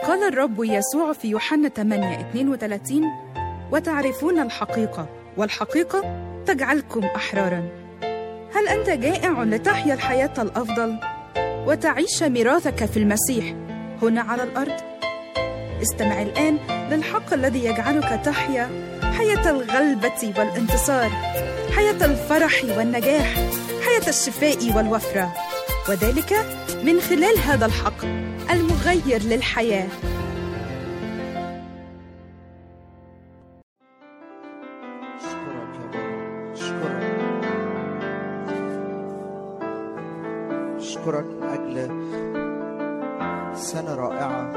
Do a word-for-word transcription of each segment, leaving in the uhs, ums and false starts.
قال الرب يسوع في يوحنا ثمانية اثنين وثلاثين: وتعرفون الحقيقة والحقيقة تجعلكم أحراراً. هل أنت جائع لتحيا الحياة الأفضل وتعيش ميراثك في المسيح هنا على الأرض؟ استمع الآن للحق الذي يجعلك تحيا حياة الغلبة والانتصار، حياة الفرح والنجاح، حياة الشفاء والوفرة، وذلك من خلال هذا الحق المغير للحياة. أشكرك يا رب، أشكرك أشكرك من أجل سنة رائعة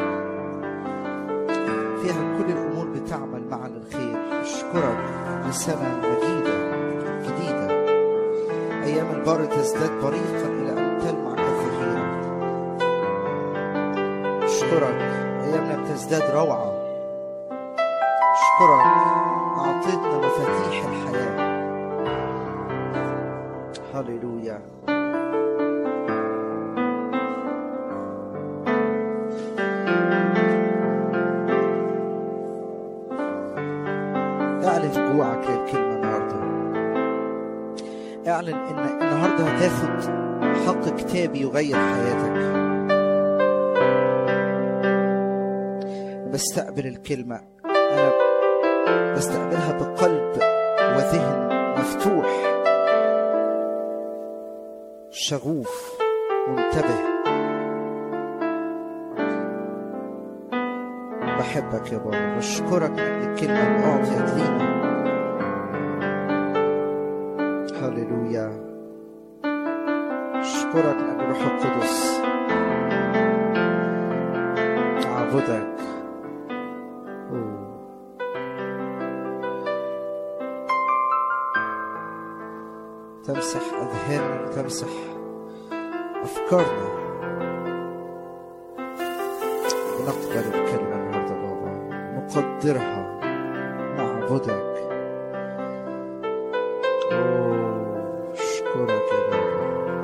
فيها كل الأمور بتعمل معا للخير. أشكرك لسنة مجيدة جديدة، أيام البر تزداد بريقا إلى أن تلمع كالظهيرة. أشكرك أيامنا بتزداد روعة. أشكرك أعطيتنا مفاتيح الحياة. هاليلويا. اعلن جوعك للكلمة النهاردة. اعلن ان النهاردة هتاخد حق كتابي يغير حياتك. بستقبل الكلمة، انا بستقبلها بقلب وذهن مفتوح، شغوف منتبه. بحبك يا بابا، بشكرك من الكلمة اللي أعطيت لينا. هاليلويا. أشكرك من أجل روح القدس. أعبدك. أوه. تمسح أذهاننا، تمسح أفكارنا. نقبل الكلمة النهاردة بابا، نقدرها، نعبدك. أوه، أشكرك يا بابا.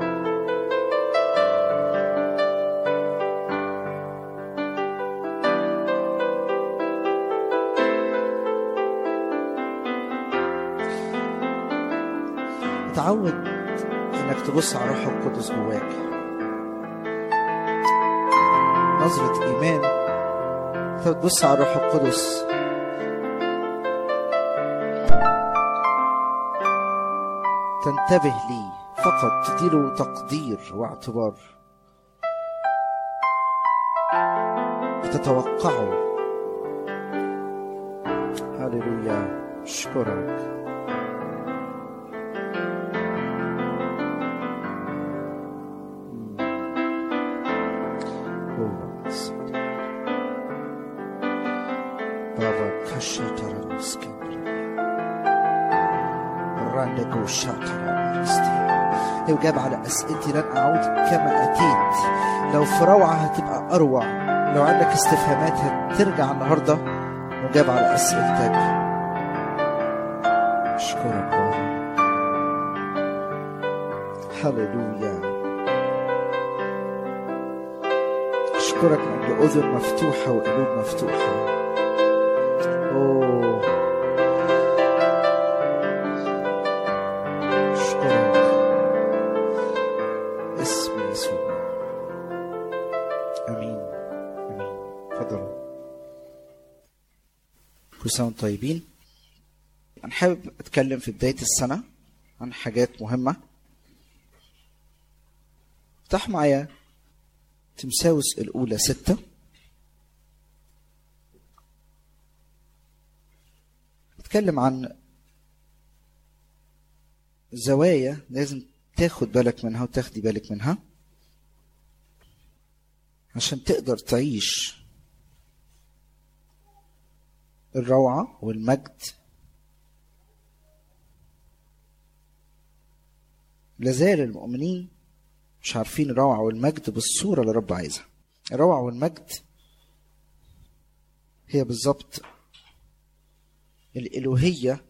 اتعود انك تبص على روح القدس جواك، نظرة إيمان. تبص على روح القدس تنتبه لي فقط، تديله تقدير واعتبار، تتوقعه. هاليلويا. أشكرك. لو جاب على أسئلتي لن أعود كما أتيت. لو في روعة هتبقى أروع. لو عندك استفهامات هترجع النهاردة وجاب على أسئلتك. أشكرك بابا. هاليلويا. أشكرك من أجل أذن مفتوحة وقلوب مفتوحة. أوه. كل سنة وانتم طيبين. أنا حابب أتكلم في بداية السنة عن حاجات مهمة. افتح معايا تمساوس الأولى ستة. أتكلم عن زوايا لازم تاخد بالك منها وتاخدي بالك منها عشان تقدر تعيش الروعة والمجد. لازال المؤمنين مش عارفين الروعة والمجد بالصورة اللي رب عايزها. الروعة والمجد هي بالظبط الإلوهية.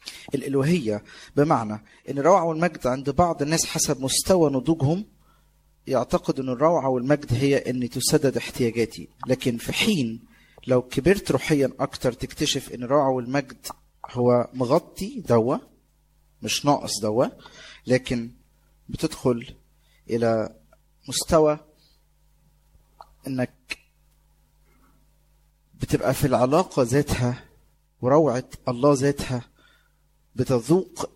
الإلوهية بمعنى إن الروعة والمجد عند بعض الناس حسب مستوى نضوجهم يعتقد أن الروعة والمجد هي أن تسدد احتياجاتي، لكن في حين لو كبرت روحيا أكتر تكتشف أن الروعة والمجد هو مغطي دوا، مش ناقص دوا، لكن بتدخل إلى مستوى أنك بتبقى في العلاقة ذاتها وروعة الله ذاتها، بتذوق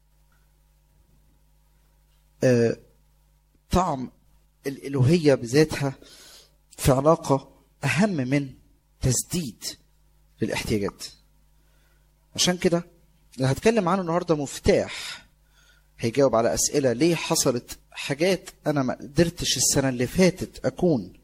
آه طعم الإلوهية بذاتها في علاقة أهم من تسديد للاحتياجات. عشان كده اللي هتكلم عنه النهاردة مفتاح هيجاوب على أسئلة ليه حصلت حاجات أنا ما قدرتش السنة اللي فاتت أكون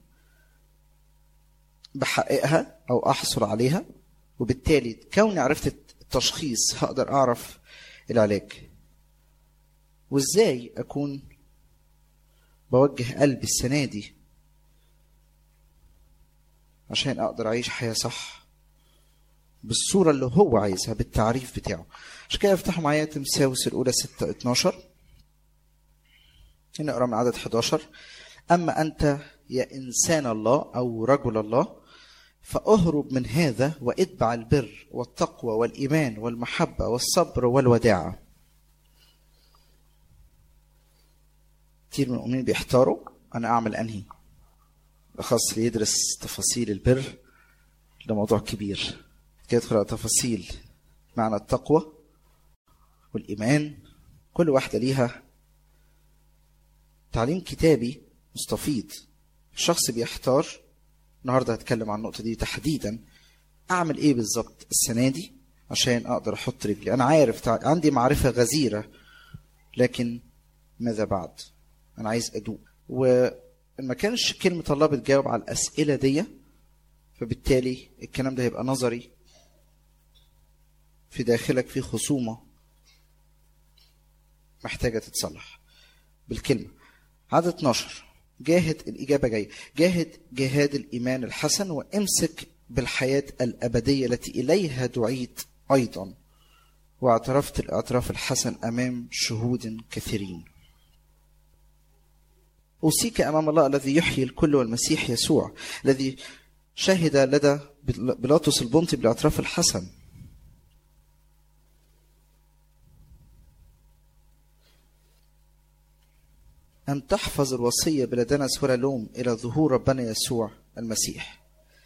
بحققها أو أحصل عليها، وبالتالي كوني عرفت التشخيص هقدر أعرف العلاج، وإزاي أكون بوجه قلبي السنة دي عشان أقدر أعيش حياة صح بالصورة اللي هو عايزها بالتعريف بتاعه. عشان كده افتحوا معايا تمساوس الأولى ستة اتناشر، نقرأ من عدد حداشر. أما أنت يا إنسان الله أو رجل الله فأهرب من هذا واتبع البر والتقوى والإيمان والمحبة والصبر والوداعة. كتير من المؤمنين بيحتاروا أنا أعمل أنهي، بخاص اللي يدرس تفاصيل البر ده موضوع كبير، يدخل على تفاصيل معنى التقوى والإيمان، كل واحدة ليها تعليم كتابي مستفيض. الشخص بيحتار. النهاردة هتكلم عن النقطة دي تحديدا، أعمل إيه بالظبط السنة دي عشان أقدر أحط رجلي. أنا عارف عندي معرفة غزيرة، لكن ماذا بعد؟ أنا عايز أدوق. وما كانش كلمة الله بتجاوب على الأسئلة دي، فبالتالي الكلام ده هيبقى نظري، في داخلك في خصومة محتاجة تتصلح بالكلمة. عدد اتناشر، جاهد، الإجابة جاية، جاهد جهاد الإيمان الحسن وامسك بالحياة الأبدية التي إليها دعيت أيضا واعترفت الاعتراف الحسن أمام شهود كثيرين. أوصيك أمام الله الذي يحيي الكل والمسيح يسوع الذي شهد لدى بيلاطس البنطي بالاعتراف الحسن أن تحفظ الوصية بلا دنس ولا لوم إلى ظهور ربنا يسوع المسيح.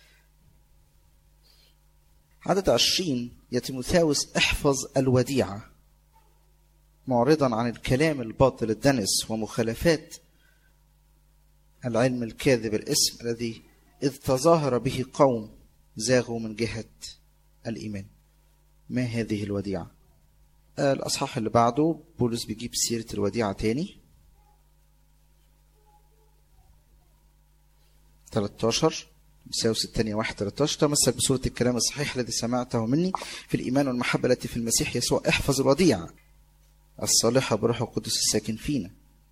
عدد عشرين، يا تيموثاوس احفظ الوديعة معرضا عن الكلام الباطل الدنس ومخالفات العلم الكاذب الاسم الذي إذ تظاهر به قوم زاغوا من جهة الإيمان. ما هذه الوديعة؟ الأصحاح اللي بعده بولس بيجيب سيرة الوديعة تاني. ثلاثة عشر تيموثاوس الثانية واحد ثلاثة عشر، تمسك بصورة الكلام الصحيح الذي سمعته مني في الإيمان والمحبة التي في المسيح يسوع، احفظ الوديعة الصالحة بروح القدس الساكن فينا.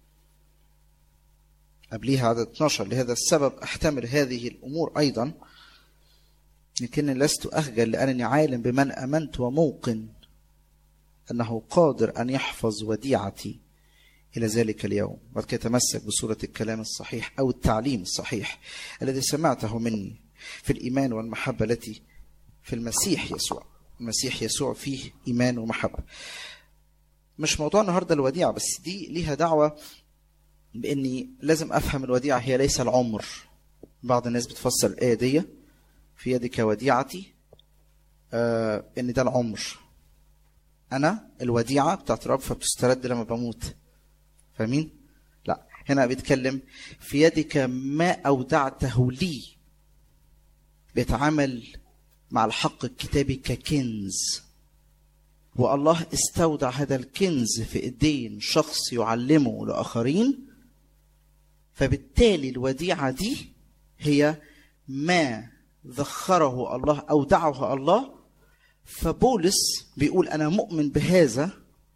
قبليها عدد اثناشر، لهذا السبب أحتمل هذه الأمور أيضا لكني لست أخجل لأنني عالم بمن أمنت وموقن أنه قادر أن يحفظ وديعتي إلى ذلك اليوم. بعد كده تمسك بصورة الكلام الصحيح أو التعليم الصحيح الذي سمعته مني في الإيمان والمحبة التي في المسيح يسوع. المسيح يسوع فيه إيمان ومحبة. مش موضوع النهاردة الوديعة، بس دي ليها دعوة بإني لازم أفهم الوديعة هي ليس العمر. بعض الناس بتفسر الآية دي في يدك وديعتي آه إن ده العمر. أنا الوديعة بتاعت رب فبتسترد لما بموت. فاهمين؟ لا، هنا بيتكلم في يدك ما أودعته لي. بيتعامل مع الحق الكتابي ككنز، والله استودع هذا الكنز في ايدين شخص يعلمه لآخرين، فبالتالي الوديعة دي هي ما ذخره الله أودعه الله. فبولس بيقول أنا مؤمن بهذا،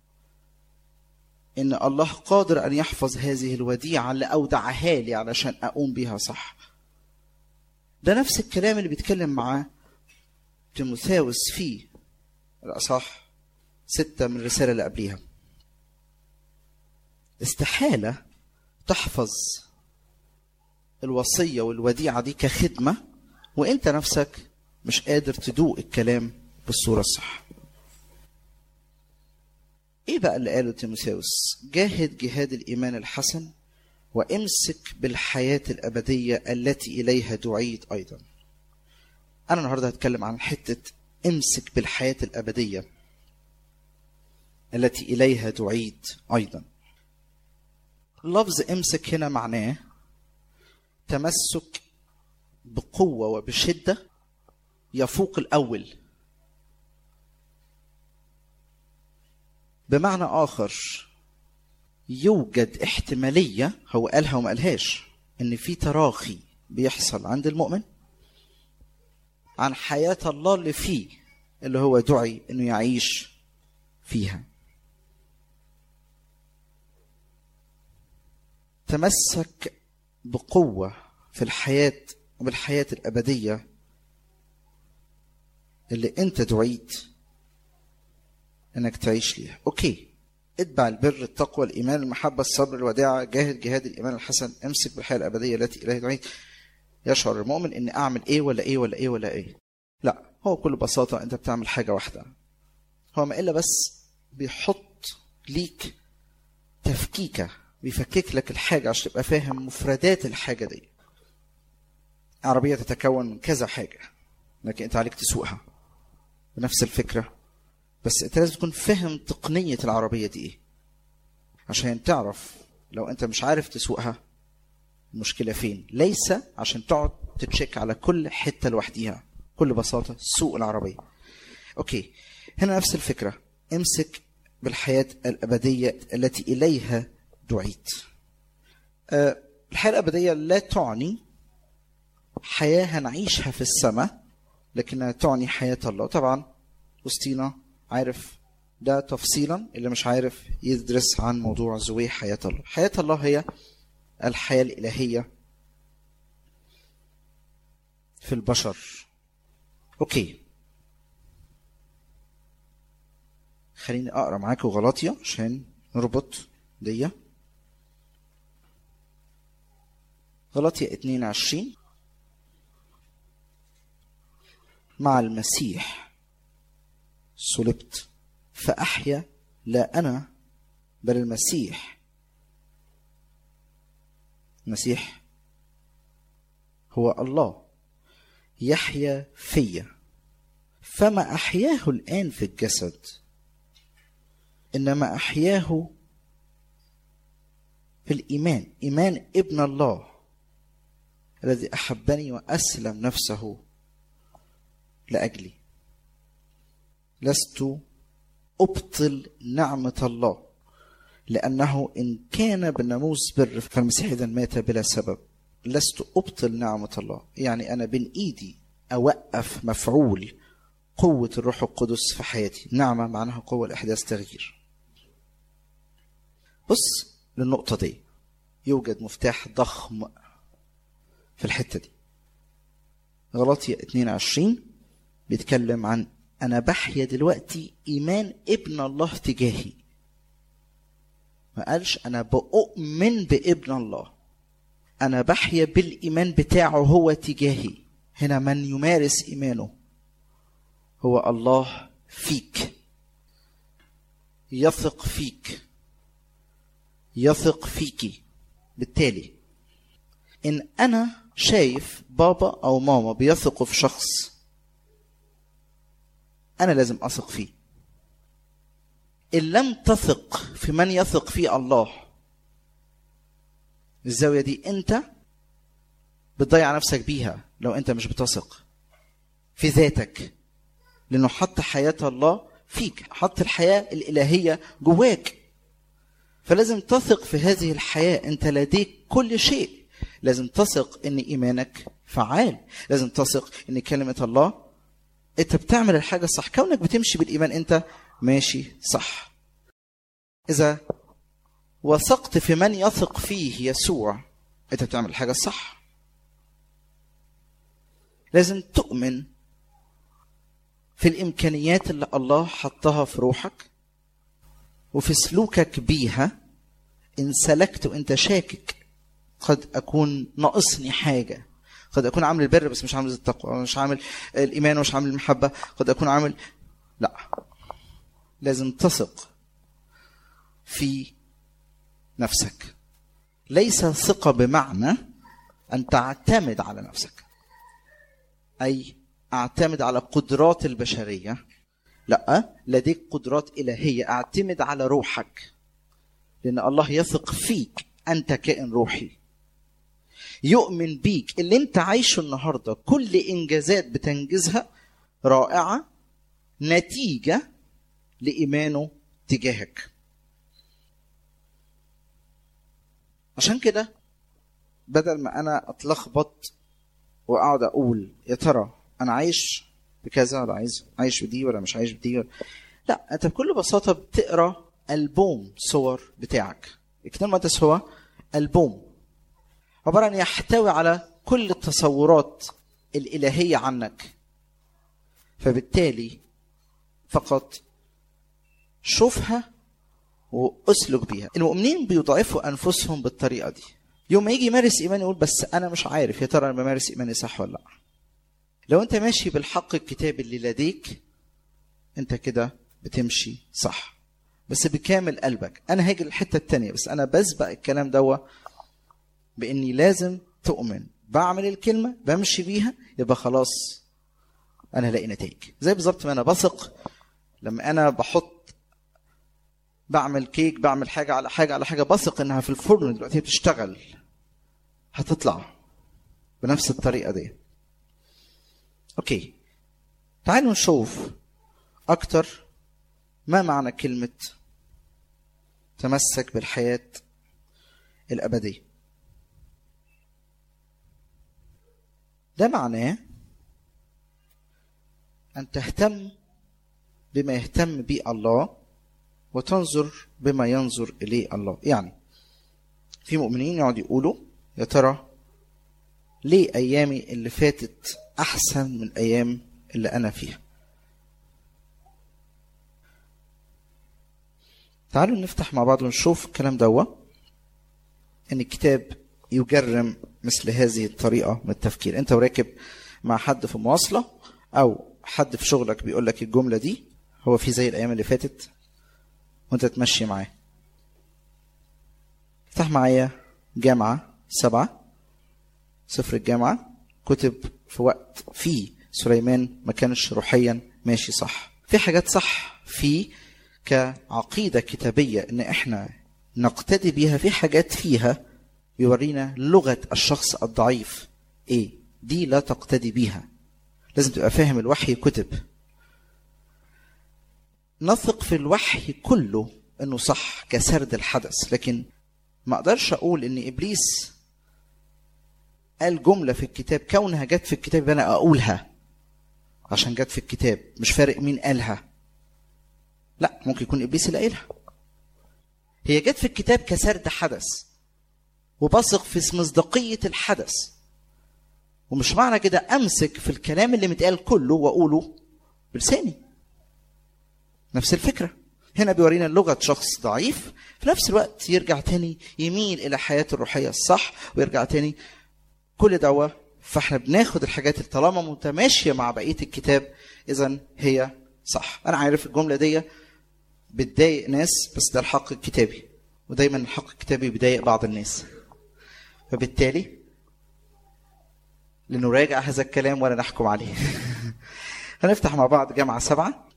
إن الله قادر أن يحفظ هذه الوديعة اللي أودعها لي علشان أقوم بها صح. ده نفس الكلام اللي بيتكلم معاه تيموثاوس فيه الأصحاح ستة من الرسالة اللي قبليها. استحالة تحفظ الوصية والوديعة دي كخدمة وانت نفسك مش قادر تدوق الكلام بالصورة الصح. ايه بقى اللي قاله تيموثاوس؟ جاهد جهاد الإيمان الحسن وامسك بالحياة الأبدية التي إليها دعيت أيضا. أنا النهاردة هتكلم عن حتة امسك بالحياة الأبدية التي إليها دعيت أيضا. لفظ امسك هنا معناه تمسك بقوة وبشدة يفوق الأول. بمعنى آخر يوجد احتمالية، هو قالها وما قالهاش، إن في تراخي بيحصل عند المؤمن عن حياة الله اللي فيه، اللي هو دعي إنه يعيش فيها. تمسك بقوة في الحياة وبالحياة الأبدية اللي أنت دعيت إنك تعيش ليها. أوكي، اتبع البر، التقوى، الإيمان، المحبة، الصبر، الوداعة، جاهد جهاد الإيمان الحسن، امسك بالحياة الأبدية التي إليها دعيت. يشعر المؤمن إن أعمل إيه ولا إيه ولا إيه ولا إيه؟ لا، هو بكل بساطة أنت بتعمل حاجة واحدة، هو ما إلا بس بيحط ليك تفكيكة، بيفكك لك الحاجة عشان تبقى فاهم مفردات الحاجة دي. عربية تتكون من كذا حاجة لكن أنت عليك تسوقها بنفس الفكرة، بس أنت لازم تكون فاهم تقنية العربية دي إيه عشان تعرف. لو أنت مش عارف تسوقها المشكلة فين، ليس عشان تقعد تتشيك على كل حتة لوحديها. كل بساطة سوق العربية. أوكي، هنا نفس الفكرة، امسك بالحياة الأبدية التي إليها دعيت. أه الحياة الأبدية لا تعني حياة هنعيشها في السماء، لكنها تعني حياة الله. طبعا وسطينا عارف ده تفصيلا، اللي مش عارف يدرس عن موضوع زوي حياة الله. حياة الله هي الحياة الإلهية في البشر. أوكي، خليني أقرأ معاكم غلاطيا عشان نربط دي. غلاطيا اتنين وعشرين، مع المسيح صلبت فأحيا لا أنا بل المسيح. المسيح هو الله يحيا فيا، فما أحياه الآن في الجسد إنما أحياه في الإيمان، إيمان ابن الله الذي أحبني وأسلم نفسه لأجلي. لست أبطل نعمة الله، لأنه إن كان بالناموس بر فالمسيح إذن مات بلا سبب. لست أبطل نعمة الله، يعني أنا بين إيدي أوقف مفعول قوة الروح القدس في حياتي. نعمة معناها قوة لإحداث تغيير. بص للنقطة دي، يوجد مفتاح ضخم في الحتة دي. غلاطيا اتنين وعشرين بيتكلم عن أنا بحيا دلوقتي إيمان ابن الله تجاهي. ما قالش أنا بؤمن بابن الله، أنا بحيا بالإيمان بتاعه هو تجاهي. هنا من يمارس إيمانه هو الله فيك، يثق فيك، يثق فيكي. بالتالي إن أنا شايف بابا أو ماما بيثقوا في شخص، أنا لازم أثق فيه. إن لم تثق في من يثق فيه الله، الزاوية دي أنت بتضيع نفسك بيها لو أنت مش بتثق في ذاتك، لأنه حط حياة الله فيك، حط الحياة الإلهية جواك. فلازم تثق في هذه الحياة، أنت لديك كل شيء. لازم تثق إن إيمانك فعال، لازم تثق إن كلمة الله أنت بتعمل الحاجة صح. كونك بتمشي بالإيمان أنت ماشي صح. إذا وثقت في من يثق فيه يسوع أنت بتعمل الحاجة الصح. لازم تؤمن في الإمكانيات اللي الله حطها في روحك وفي سلوكك بيها. إن سلكت وإنت شاكك قد أكون ناقصني حاجة، قد أكون عامل البر بس مش عامل التقوى، مش عامل الإيمان ومش عامل المحبة، قد أكون عامل. لا، لازم تثق في نفسك. ليس ثقة بمعنى أن تعتمد على نفسك، أي أعتمد على قدرات البشرية. لا، لديك قدرات إلهية، أعتمد على روحك، لأن الله يثق فيك. أنت كائن روحي يؤمن بيك. اللي أنت عايشه النهاردة كل إنجازات بتنجزها رائعة نتيجة لإيمانه تجاهك. عشان كده بدل ما أنا أتلخبط وأقعد أقول يا ترى أنا عايش بكذا ولا عايز عايش بدي ولا مش عايش بدي ولا... لا، أنت بكل بساطة بتقرأ ألبوم صور بتاعك. الكتاب المقدس هو ألبوم عبارة عن يحتوي على كل التصورات الإلهية عنك. فبالتالي فقط شوفها وأسلك بيها. المؤمنين بيضعفوا أنفسهم بالطريقة دي. يوم ما يجي يمارس إيمان يقول بس أنا مش عارف يا ترى أنا بمارس إيماني صح ولا لا. لو أنت ماشي بالحق الكتابي اللي لديك أنت كده بتمشي صح، بس بكامل قلبك. أنا هاجي الحتة التانية، بس أنا بسبق الكلام دوا بإني لازم تؤمن. بعمل الكلمة بمشي بيها، يبقى خلاص أنا هلاقي نتائج. زي بالظبط ما أنا بثق لما أنا بحط بعمل كيك، بعمل حاجة على حاجة على حاجة، بثق إنها في الفرن دلوقتي بتشتغل، هتطلع بنفس الطريقة دي. أوكي، تعالوا نشوف أكتر ما معنى كلمة تمسك بالحياة الأبدية. ده معناه أن تهتم بما يهتم به الله وتنظر بما ينظر إليه الله. يعني في مؤمنين يقعد يقولوا يا ترى ليه أيامي اللي فاتت أحسن من أيام اللي أنا فيها. تعالوا نفتح مع بعض ونشوف الكلام دوا ان الكتاب يجرم مثل هذه الطريقة من التفكير. انت وراكب مع حد في مواصلة او حد في شغلك بيقول لك الجملة دي، هو في زي الايام اللي فاتت، وانت تمشي معاه. افتح معايا جامعة سبعة، سفر الجامعة. كتب في وقت فيه سليمان ما كانش روحيا ماشي صح. في حاجات صح فيه كعقيدة كتابية ان احنا نقتدي بيها، في حاجات فيها بيورينا لغة الشخص الضعيف ايه، دي لا تقتدي بيها. لازم تبقى فاهم الوحي كتب. نثق في الوحي كله انه صح كسرد الحدث، لكن ما اقدرش اقول ان ابليس قال جملة في الكتاب كونها جت في الكتاب انا اقولها عشان جت في الكتاب، مش فارق مين قالها. لا، ممكن يكون ابليس اللي قايلها. هي جت في الكتاب كسرد حدث وبثق في مصداقية الحدث، ومش معنى كده امسك في الكلام اللي متقال كله واقوله بلساني. نفس الفكرة هنا بيورينا لغة شخص ضعيف، في نفس الوقت يرجع تاني يميل الى حياته الروحية الصح ويرجع تاني كل دوا. فاحنا بناخد الحاجات اللي طالما متماشية مع بقية الكتاب اذا هي صح. انا عارف الجملة دي بتضايق ناس، بس ده الحق الكتابي، ودايما الحق الكتابي بيضايق بعض الناس. فبالتالي لنراجع هذا الكلام ولا نحكم عليه. هنفتح مع بعض جامعة سبعة.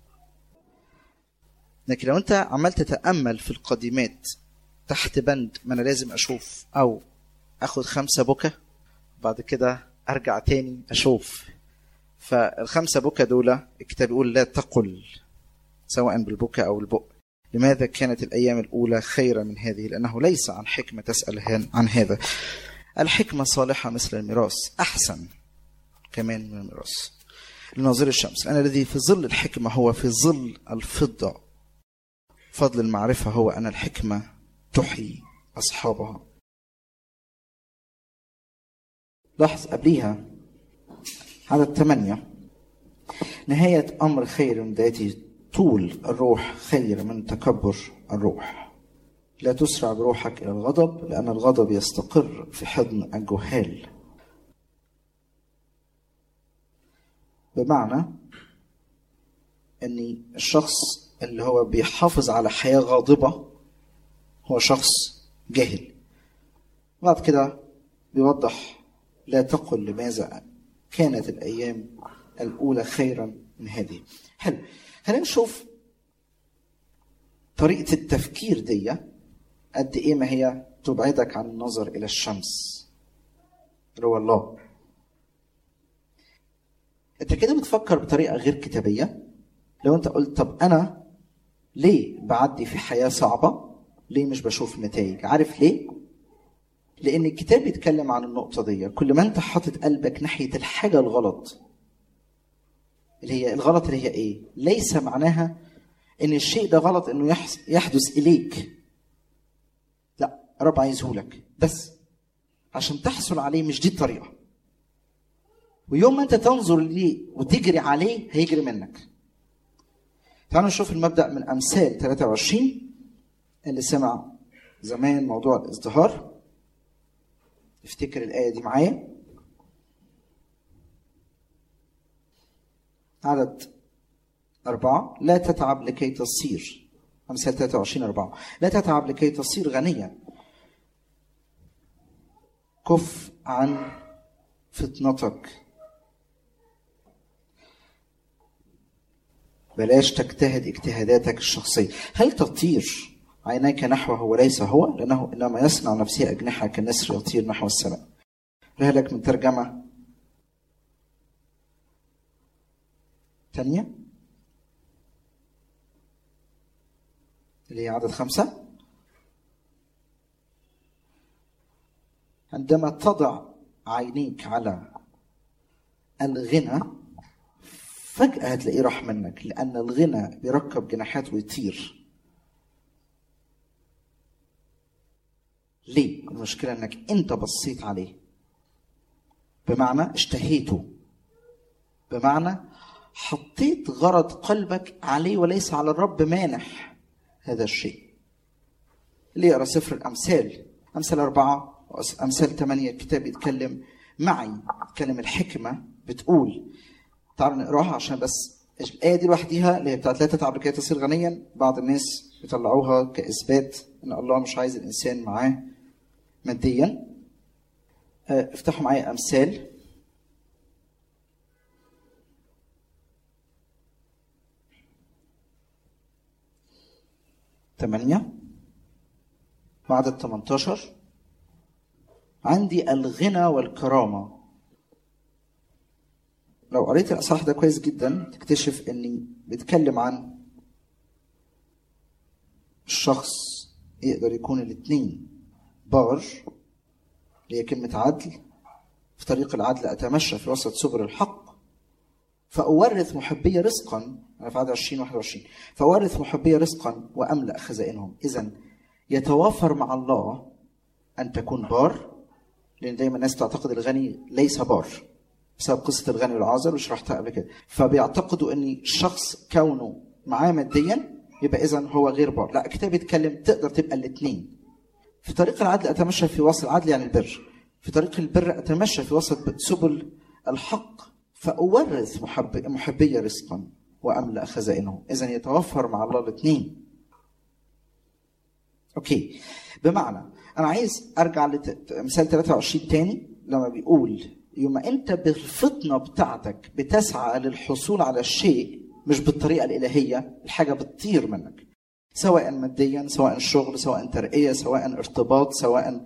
لكن لو انت عمال تتأمل في القديمات تحت بند ما انا لازم اشوف، او اخد خمسة بكى بعد كده ارجع تاني اشوف، فالخمسة بكى دول الكتاب يقول لا تقل سواء بالبكى او البؤ لماذا كانت الايام الاولى خيرا من هذه، لانه ليس عن حكمة تسأل عن هذا. الحكمة صالحة مثل الميراث، احسن كمان من الميراث لناظر الشمس، لأن الذي في ظل الحكمة هو في ظل الفضة. فضل المعرفة هو أن الحكمة تحيي أصحابها. لاحظ قبليها عدد ثمانية، نهاية أمر خير ذاتي طول الروح خير من تكبر الروح. لا تسرع بروحك إلى الغضب لأن الغضب يستقر في حضن الجهال. بمعنى أن الشخص اللي هو بيحافظ على حياة غاضبة هو شخص جاهل. بعد كده بيوضح لا تقل لماذا كانت الأيام الأولى خيرا من هذه. حلو، خلينا نشوف طريقة التفكير دي قد إيه ما هي تبعدك عن النظر إلى الشمس اللي هو الله. أنت كده بتفكر بطريقة غير كتابية. لو أنت قلت طب أنا ليه بعدي في حياة صعبة؟ ليه مش بشوف نتائج؟ عارف ليه؟ لأن الكتاب بيتكلم عن النقطة دي. كل ما أنت حاطط قلبك ناحية الحاجة الغلط، اللي هي الغلط اللي هي إيه؟ ليس معناها إن الشيء ده غلط إنه يحدث إليك. لا، رب عايزه لك بس عشان تحصل عليه، مش دي الطريقة. ويوم ما أنت تنظر ليه وتجري عليه هيجري منك. تعالوا نشوف المبدأ من أمثال ثلاثة وعشرين. اللي سمع زمان موضوع الازدهار افتكر الآية دي معايا. عدد أربعة: لا تتعب لكي تصير، أمثال ثلاثة وعشرين أربعة، لا تتعب لكي تصير غنيا، كف عن فطنتك، بلاش تجتهد اجتهاداتك الشخصية. هل تطير عينيك نحوه وليس هو؟ لأنه إنما يصنع نفسه أجنحة كالنسر يطير نحو السماء. لك من ترجمة تانية اللي هي عدد خمسة: عندما تضع عينيك على الغنى فجأة هتلاقيه راح منك، لأن الغنى بيركب جناحات ويطير. ليه؟ المشكلة انك انت بصيت عليه، بمعنى اشتهيته، بمعنى حطيت غرض قلبك عليه وليس على الرب مانح هذا الشيء. اللي يقرأ سفر الأمثال، أمثال أربعة أمثال ثمانية، الكتاب يتكلم معي، يتكلم الحكمة بتقول. تعالوا نقراها عشان بس الآية دي لوحديها اللي هي بتاعت لا تتعب لكي تصير غنيا، بعض الناس بيطلعوها كإثبات ان الله مش عايز الإنسان معاه ماديا. افتحوا معايا أمثال ثمانية وعدد ثمانية عشر: عندي الغنى والكرامة. لو قريت الأصحاح ده كويس جدا تكتشف اني بيتكلم عن الشخص يقدر يكون الاثنين بار، اللي هي كلمة عدل. في طريق العدل أتمشى في وسط سبل الحق، فأورث محبي رزقا. أنا في عدد عشرين واحد وعشرين: فأورث محبي رزقا وأملأ خزائنهم. إذن يتوافر مع الله أن تكون بار، لأن دايما الناس تعتقد الغني ليس بار بسبب قصة الغني والعازر وشرحتها قبل كده. فبيعتقدوا أن الشخص كونه معاه ماديا يبقى إذن هو غير بار. لا، الكتاب يتكلم تقدر تبقى الاثنين. في طريق العدل أتمشى في وسط العدل يعني البر، في طريق البر أتمشى في وسط سبل الحق، فأورث محب محبي رزقا وأملأ خزائنه. إذن يتوفر مع الله الاثنين. أوكي، بمعنى أنا عايز أرجع لمثال ثلاثة وعشرين تاني لما بيقول يوم أنت بالفطنة بتاعتك بتسعى للحصول على الشيء مش بالطريقة الإلهية، الحاجة بتطير منك، سواء ماديا، سواء شغل، سواء ترقية، سواء ارتباط، سواء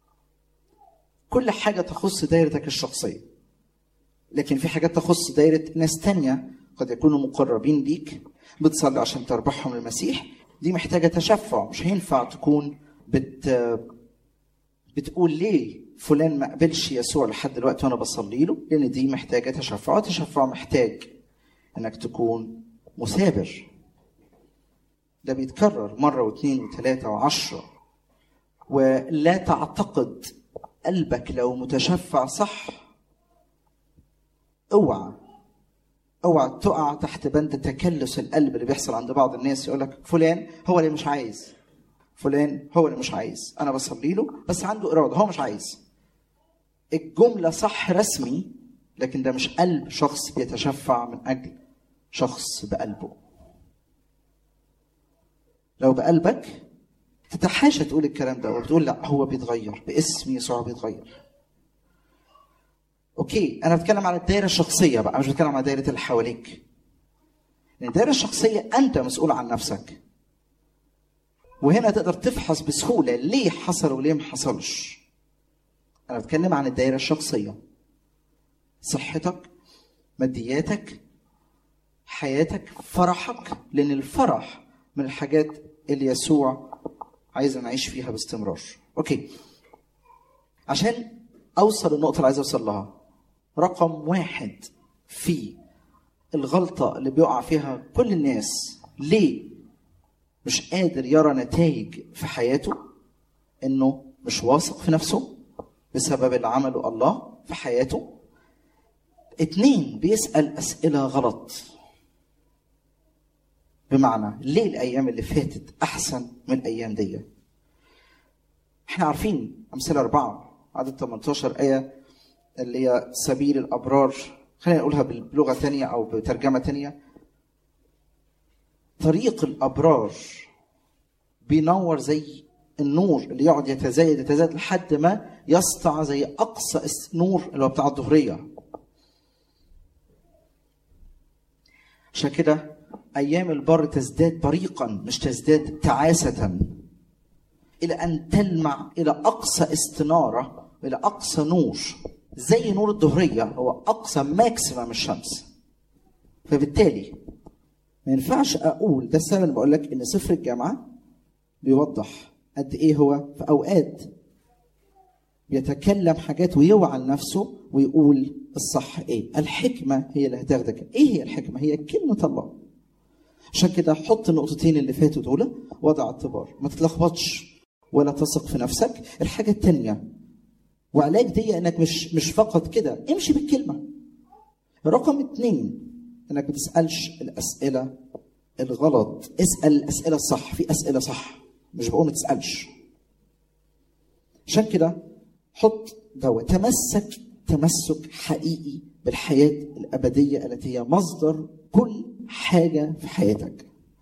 كل حاجة تخص دائرتك الشخصية. لكن في حاجات تخص دائرة ناس تانية قد يكونوا مقربين ليك، بتصلي عشان تربحهم المسيح. دي محتاجة تشفع. مش هينفع تكون بت... بتقول ليه فلان ما قبلش يسوع لحد دلوقتي وانا بصلي له، لان دي محتاجة تشفع. تشفع محتاج انك تكون مثابر. ده بيتكرر مرة واثنين وثلاثة وعشرة. ولا تعتقد قلبك لو متشفع صح، اوعى اوعى تقع تحت بند تكلس القلب اللي بيحصل عند بعض الناس. يقولك فلان هو اللي مش عايز، فلان هو اللي مش عايز، انا بصلي له بس عنده اراده، هو مش عايز. الجمله صح رسمي، لكن ده مش قلب شخص بيتشفع من اجل شخص بقلبه. لو بقلبك تتحاشى تقول الكلام ده وبتقول لا هو بيتغير باسم يسوع بيتغير. اوكي، انا بتكلم على الدائره الشخصيه بقى، مش بتكلم على دائره اللي حواليك. لان الدائره الشخصيه انت مسؤول عن نفسك، وهنا تقدر تفحص بسهوله ليه حصل وليه ما حصلش. انا بتكلم عن الدائره الشخصيه، صحتك، مادياتك، حياتك، فرحك، لان الفرح من الحاجات اللي يسوع عايز نعيش فيها باستمرار. اوكي، عشان اوصل النقطه اللي عايز اوصل لها، رقم واحد في الغلطه اللي بيقع فيها كل الناس، ليه مش قادر يرى نتائج في حياته؟ انه مش واثق في نفسه بسبب اللي عمله الله في حياته. اتنين، بيسأل اسئله غلط. بمعنى ليه الايام اللي فاتت احسن من الايام دي؟ احنا عارفين امثله اربعه عدد ثمانية عشر ايه اللي هي سبيل الابرار، خلينا نقولها بلغه ثانيه او بترجمه ثانيه، طريق الابرار بينور زي النور اللي يقعد يتزايد يتزايد لحد ما يسطع زي اقصى نور اللي هو بتاع الظهريه. عشان كده ايام البر تزداد بريقا مش تزداد تعاسه، الى ان تلمع الى اقصى استناره الى اقصى نور، زي نور الظهريه هو اقصى ماكسيمم الشمس. فبالتالي ما ينفعش اقول، ده السبب اللي بقول لك ان سفر الجامعه بيوضح قد ايه هو في اوقات بيتكلم حاجات ويوعى لنفسه ويقول الصح ايه. الحكمه هي اللي هتاخدك. ايه هي الحكمه؟ هي كلمه الله. عشان كده حط النقطتين اللي فاتوا دول وضع اعتبار، ما تتلخبطش ولا تثق في نفسك. الحاجه الثانيه وعلاج دي انك مش مش فقط كده امشي بالكلمه. رقم اتنين، انك ما تسالش الاسئله الغلط، اسال الاسئله الصح. في اسئله صح، مش بقول ما تسالش. عشان كده حط دواء، تمسك تمسك حقيقي بالحياه الابديه التي هي مصدر كل حاجه في حياتك.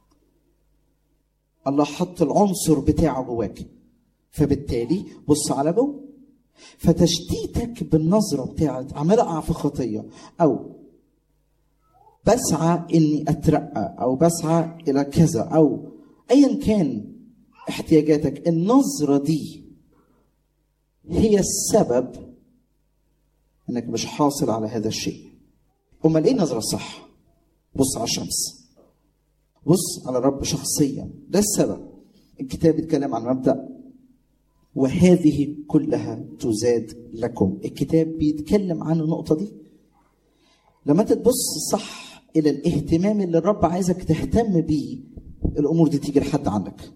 الله حط العنصر بتاعه جواك، فبالتالي بص على جوه. فتشتيتك بالنظره بتاعت عمال اقع في خطيه، او بسعى اني اترقى، او بسعى الى كذا، او ايا كان احتياجاتك، النظره دي هي السبب انك مش حاصل على هذا الشيء. امال ايه النظره الصح؟ بص على الشمس، بص على الرب شخصيا، ده السبب. الكتاب بيتكلم عن مبدأ وهذه كلها تزاد لكم. الكتاب بيتكلم عن النقطة دي. لما تبص صح إلى الاهتمام اللي الرب عايزك تهتم بيه، الأمور دي تيجي لحد عندك.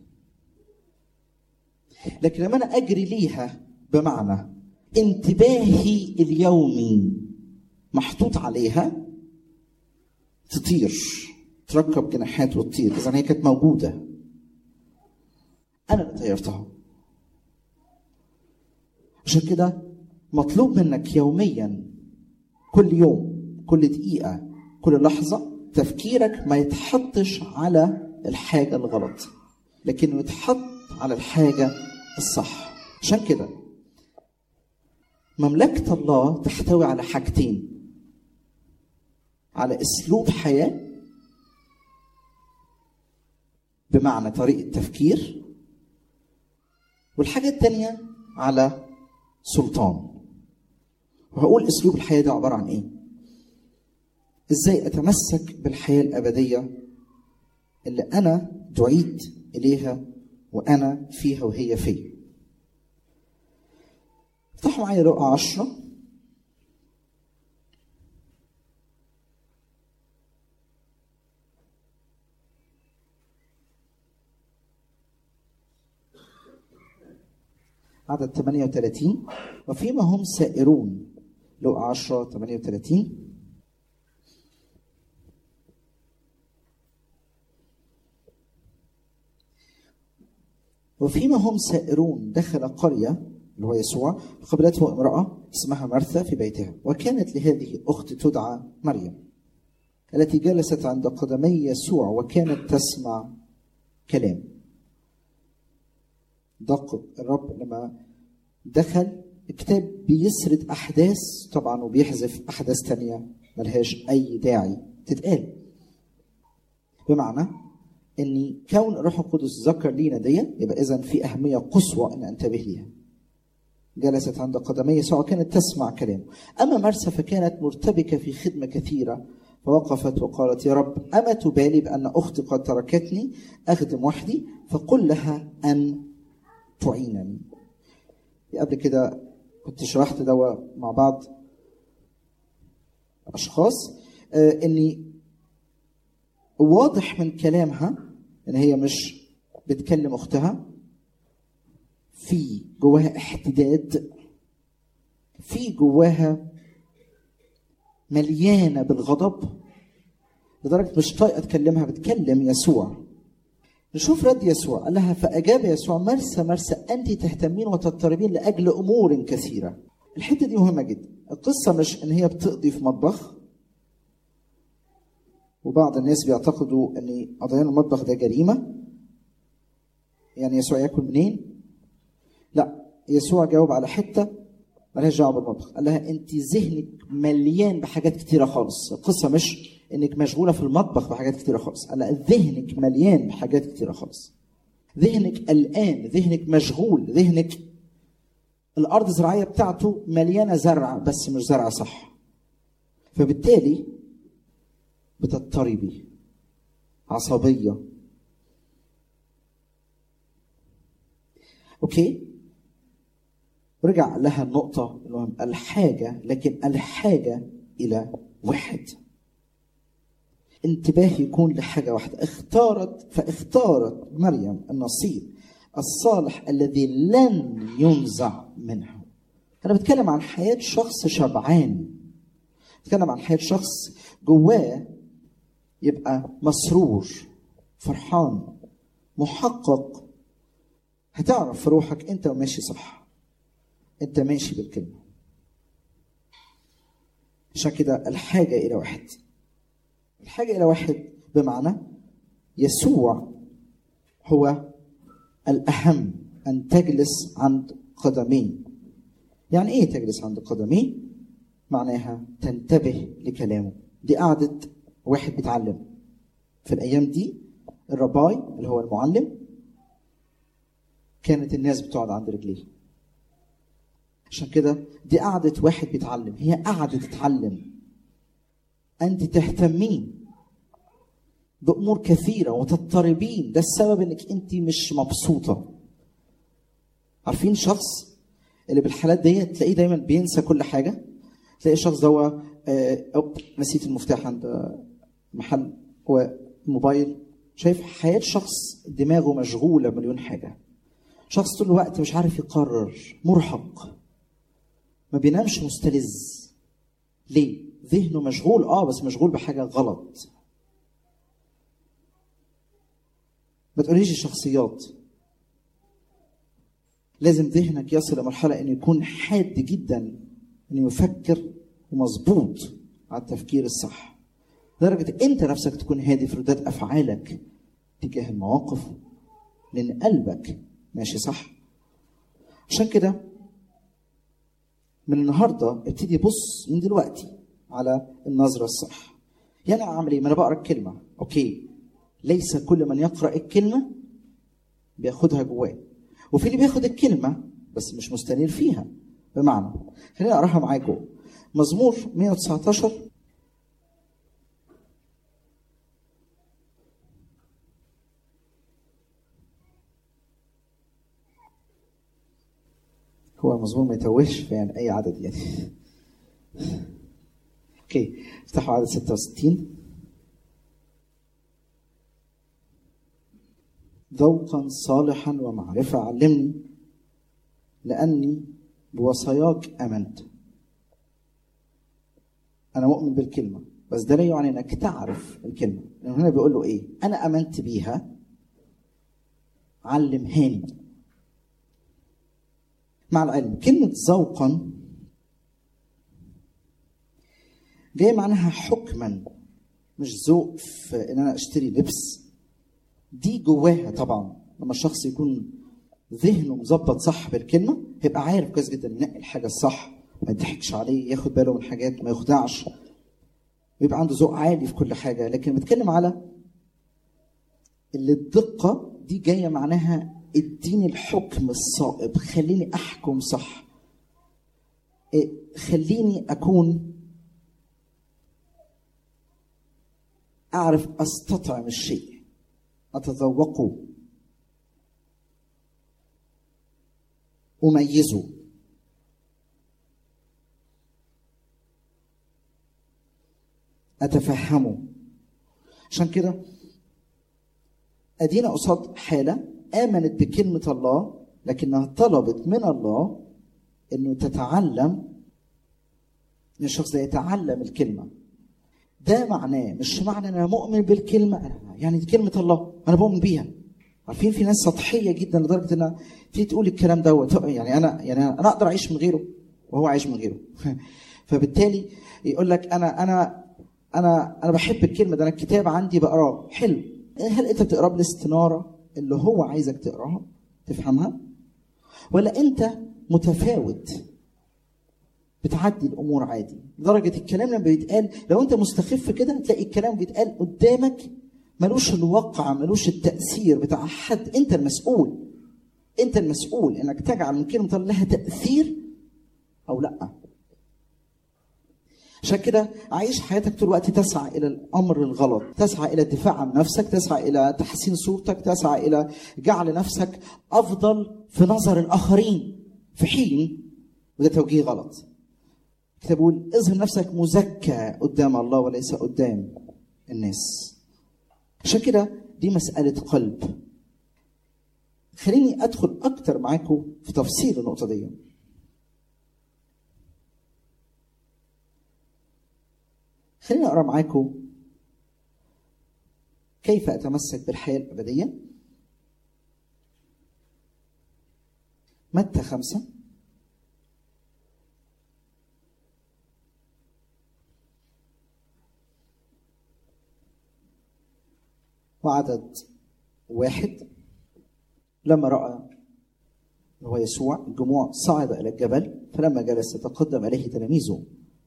لكن لما أنا أجري ليها، بمعنى انتباهي اليومي محطوط عليها، تطير، تركب جناحات وتطير. إذن هي كانت موجودة، أنا اللي طيرتها. عشان كده مطلوب منك يوميا، كل يوم، كل دقيقة، كل لحظة، تفكيرك ما يتحطش على الحاجة الغلط، لكنه يتحط على الحاجة الصح. عشان كده مملكة الله تحتوي على حاجتين، على أسلوب حياة بمعنى طريقة تفكير، والحاجة التانية على سلطان. وهقول أسلوب الحياة ده عبارة عن إيه؟ إزاي أتمسك بالحياة الأبدية اللي أنا دعيت إليها وأنا فيها وهي فيه. افتحوا معايا لقا عشرة. عدد ثمانية وثلاثين. وفيما هم سائرون، لقا عشرة ثمانية وثلاثين. وفيما هم سائرون دخل قرية اللي هو يسوع، قابلته امرأة اسمها مرثا في بيتها، وكانت لهذه أخت تدعى مريم التي جلست عند قدمي يسوع وكانت تسمع كلام. دق الرب لما دخل الكتاب بيسرد أحداث طبعا وبيحذف أحداث تانية ملهاش أي داعي تتقال، بمعنى أن كون الروح القدس ذكر لينا دي يبقى إذن في أهمية قصوى أن أنتبه ليها. جلست عند قدمي يسوع وكانت تسمع كلامه. أما مرثا فكانت مرتبكة في خدمة كثيرة، فوقفت وقالت: يا رب، أما تبالي بأن أختي قد تركتني أخدم وحدي؟ فقل لها أن تعينني. قبل كده كنت شرحت دوا مع بعض أشخاص آه إني واضح من كلامها إن هي مش بتكلم أختها، في جواها احتداد، في جواها مليانة بالغضب لدرجة مش طايقة تكلمها، بتكلم يسوع. نشوف رد يسوع. قال لها: فأجاب يسوع: مرثا مرثا، أنت تهتمين وتضطربين لأجل أمور كثيرة. الحتة دي مهمة جدا. القصة مش إن هي بتقضي في مطبخ، وبعض الناس بيعتقدوا أن قضيان المطبخ ده جريمة، يعني يسوع يأكل منين؟ لا، يسوع جاوب على حتة مالهاش دعوة بالمطبخ. قال لها: أنت ذهنك مليان بحاجات كتيرة خالص. القصة مش إنك مشغولة في المطبخ بحاجات كتيرة خالص. قال لها: ذهنك مليان بحاجات كتيرة خالص. ذهنك قلقان، ذهنك مشغول، ذهنك الأرض الزراعية بتاعته مليانة زرع بس مش زرع صح، فبالتالي بتضطربي، عصبية. أوكي؟ ورجع لها النقطة المهم، الحاجة، لكن الحاجة إلى واحد. انتباه يكون لحاجة واحدة. اختارت فاختارت مريم النصيب الصالح الذي لن ينزع منه. أنا بتكلم عن حياة شخص شبعان، بتكلم عن حياة شخص جواه يبقى مسرور، فرحان، محقق. هتعرف في روحك انت ماشي صح، انت ماشي بالكلمة. عشان كده الحاجة إلى واحد. الحاجة إلى واحد بمعنى يسوع هو الأهم، أن تجلس عند قدميه. يعني إيه تجلس عند قدميه؟ معناها تنتبه لكلامه. دي قعدة واحد بيتعلم. في الأيام دي الرباي اللي هو المعلم كانت الناس بتقعد عند رجليه. عشان كده دي قعدة واحد بيتعلم، هي قعدة تتعلم. أنت تهتمين بأمور كثيرة وتضطربين، ده السبب أنك أنت مش مبسوطة. عارفين شخص اللي بالحالات دي تلاقيه دايما بينسى كل حاجة. تلاقي الشخص ده آه نسيت المفتاح عند محل وموبايل. شايف حياة شخص دماغه مشغولة مليون حاجة. شخص طول الوقت مش عارف يقرر، مرهق، ما بينامش، مستلذ. ليه؟ ذهنه مشغول، اه بس مشغول بحاجة غلط. ما تقوليش الشخصيات. لازم ذهنك يصل لمرحلة انه يكون حاد جدا، انه يفكر ومظبوط على التفكير الصح، لدرجة انت نفسك تكون هادي في ردود افعالك تجاه المواقف، لان قلبك ماشي صح. عشان كده من النهارده ابتدي بص من دلوقتي على النظرة الصح. يعني اعمل ايه؟ ما انا بقرا الكلمة، اوكي، ليس كل من يقرأ الكلمة بياخدها جواه، وفي اللي بياخد الكلمة بس مش مستنير فيها. بمعنى خلينا اقراها معاكم. مزمور مئة وتسعة عشر هو المزمور ما يتوهش، فيعني اي عدد يعني. اوكي، افتحوا عدد ستة وستين. ذوقا صالحا ومعرفة علمني، لأني بوصاياك آمنت. أنا مؤمن بالكلمة، بس ده لا يعني أنك تعرف الكلمة. لأنه هنا بيقول له إيه؟ أنا آمنت بيها، علمهاني. مع العلم كلمة ذوقا جاي معناها حكما، مش ذوق في ان انا اشتري لبس. دي جواها طبعا لما الشخص يكون ذهنه مظبط صح بالكلمه هيبقى عارف كويس جدا ينقي الحاجه الصح، ما يضحكش عليه، ياخد باله من حاجات، ما يخدعش، ويبقى عنده ذوق عالي في كل حاجه. لكن بتكلم على اللي الدقه دي جايه معناها اديني الحكم الصائب، خليني احكم صح، خليني اكون اعرف استطعم الشيء، اتذوقه، اميزه. اتفهمه. عشان كده ادينا قصاد حاله امنت بكلمه الله لكنها طلبت من الله انه تتعلم، ان الشخص ده يتعلم الكلمه. ده معناه مش معنى انا مؤمن بالكلمه يعني دي كلمه الله انا بؤمن بيها. عارفين في ناس سطحيه جدا لدرجه انها تيجي تقول الكلام دوت يعني انا يعني انا اقدر اعيش من غيره وهو عايش من غيره. فبالتالي يقول لك انا انا انا انا بحب الكلمه ده، انا الكتاب عندي بقراه. حلو، هل انت بتقراه بالاستناره اللي هو عايزك تقراها تفهمها، ولا انت متفاوت بتعدي الامور عادي؟ لدرجه الكلام لما بيتقال لو انت مستخف كده تلاقي الكلام بيتقال قدامك ملوش الوقع، ملوش التاثير بتاع حد. انت المسؤول، انت المسؤول انك تجعل من كلمه الله لها تاثير او لا. عشان كده عايش حياتك طول الوقت تسعى الى الامر الغلط، تسعى الى الدفاع عن نفسك، تسعى الى تحسين صورتك، تسعى الى جعل نفسك افضل في نظر الاخرين، في حين وده توجيه غلط. الكتاب بيقول اظهر نفسك مزكى قدام الله وليس قدام الناس. عشان كده دي مسألة قلب. خليني أدخل أكتر معاكم في تفصيل النقطة دي. خليني أقرأ معاكم كيف أتمسك بالحياة الأبدية. متى خمسة وعدد واحد. لما رأى هو يسوع الجموع صعد إلى الجبل، فلما جلس تقدم إليه تلاميذه.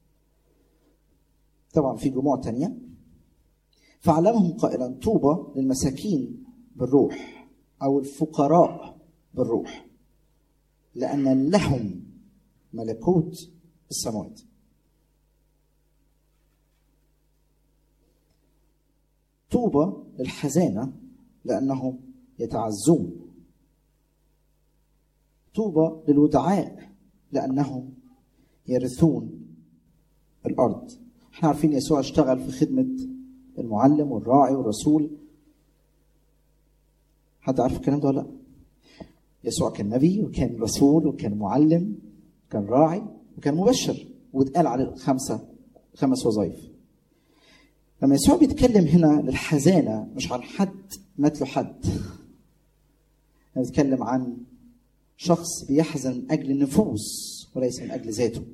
طبعا في جموع تانية. فعلمهم قائلا طوبى للمساكين بالروح أو الفقراء بالروح لأن لهم ملكوت السماوات. طوبى للحزانة لأنهم يتعزون. طوبى للودعاء لأنهم يرثون الأرض. احنا عارفين يسوع اشتغل في خدمة المعلم والراعي والرسول. حد عارف الكلام ده ولا لا؟ يسوع كان نبي وكان رسول وكان معلم وكان راعي وكان مبشر، واتقال على خمسة خمس وظائف. لما يسوع بيتكلم هنا للحزانة مش عن حد مات له حد، بيتكلم عن شخص بيحزن من أجل النفوس وليس من أجل ذاته.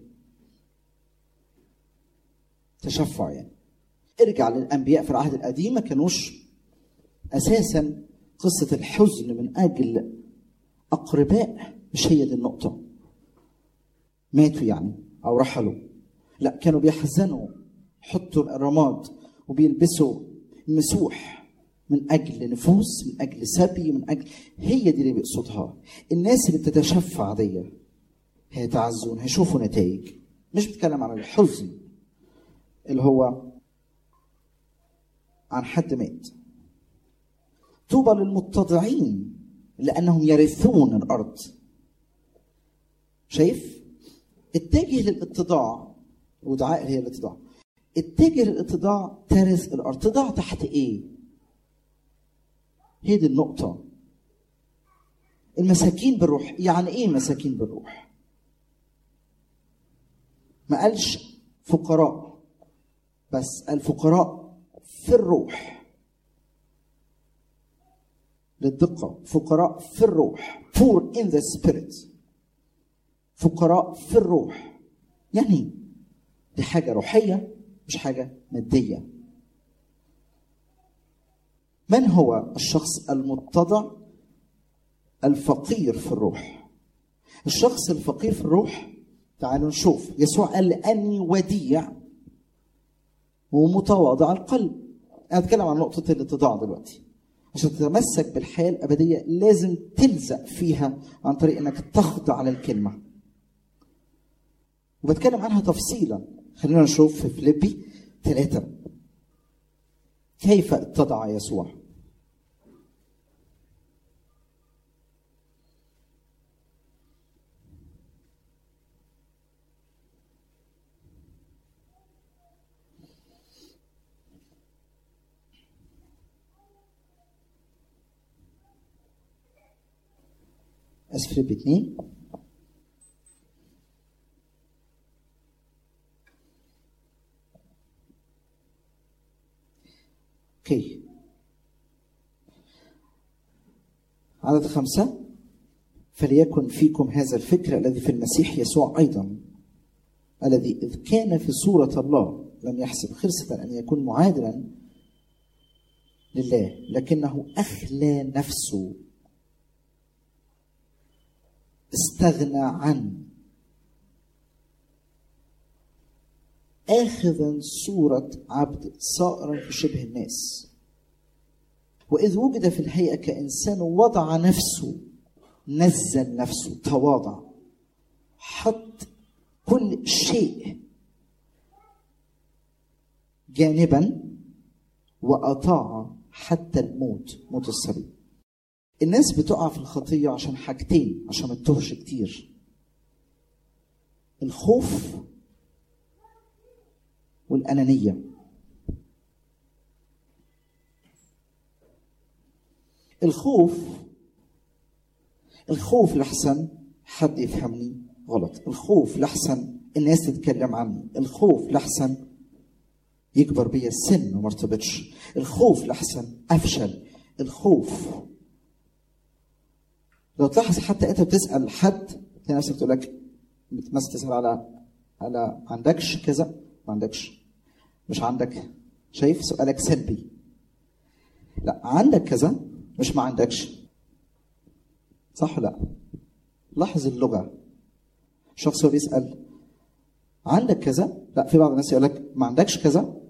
تشفع يعني. ارجع للأنبياء في العهد القديم ما كانوش أساسا قصة الحزن من أجل أقرباء، مش هي دي النقطة. ماتوا يعني أو رحلوا، لا كانوا بيحزنوا، حطوا الرماد وبيلبسوا المسوح من أجل نفوس، من أجل سبي، من أجل هي دي اللي بيقصدها. الناس اللي بتتشفع دي هيتعزون، هيشوفوا نتائج. مش بتكلم عن الحزن اللي هو عن حد مات. طوبى للمتضعين لأنهم يرثون الأرض. شايف؟ اتجه للاتضاع، ودعاء هي الاتضاع. اتجه للاتضاع ترث الأرض. تضع تحت إيه؟ هي دي النقطة. المساكين بالروح. يعني إيه مساكين بالروح؟ ما قالش فقراء بس، الفقراء في الروح. للدقة، فقراء في الروح. poor in the spirit. فقراء في الروح. يعني دي حاجة روحية مش حاجة مادية. من هو الشخص المتضع الفقير في الروح؟ الشخص الفقير في الروح، تعالوا نشوف. يسوع قال لأني وديع ومتواضع القلب. أنا أتكلم عن نقطة الاتضاع دلوقتي. عشان تتمسك بالحياة الأبدية لازم تلزق فيها عن طريق أنك تخضع للكلمة، وبتكلم عنها تفصيلا. خلينا نشوف في فيليبي ثلاثة كيف اتضع يسوع. أسفل باثنين. اوكي، عدد خمسة. فليكن فيكم هذا الفكر الذي في المسيح يسوع أيضا، الذي إذ كان في صورة الله لم يحسب خرسة أن يكون معادلا لله، لكنه أخلى نفسه، استغنى عنه، آخذا صورة عبد صائرا في شبه الناس، وإذ وجد في الهيئة كإنسان وضع نفسه، نزل نفسه، تواضع، حط كل شيء جانبا وأطاع حتى الموت، موت الصليب. الناس بتقع في الخطية عشان حاجتين، عشان ما تتوهش كتير: الخوف والأنانية. الخوف الخوف لحسن حد يفهمني غلط، الخوف لحسن الناس تتكلم عني، الخوف لحسن يكبر بيا السن وما ارتبطش، الخوف لحسن أفشل، الخوف. لو تلاحظ حتى أنت بتسأل حد تلاقي نفسك تقول لك مثلا تسأل على على عندكش كذا، ما عندكش، مش عندك، شايف سؤالك سلبي. لا، عندك كذا مش ما عندكش، صح؟ لا، لاحظ اللغة. شخص هو بيسأل عندك كذا، لا، في بعض الناس يقول لك ما عندكش كذا.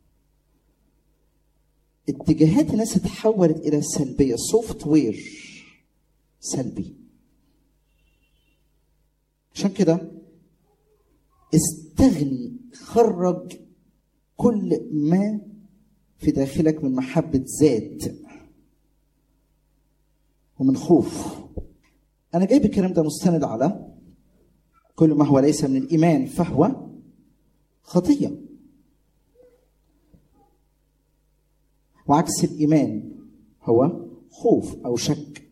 اتجاهات الناس اتحولت إلى سلبية، سوفت وير سلبي. عشان كده استغني، خرج كل ما في داخلك من محبة ذات ومن خوف. أنا جايب الكلام ده مستند على كل ما هو ليس من الإيمان فهو خطية، وعكس الإيمان هو خوف أو شك.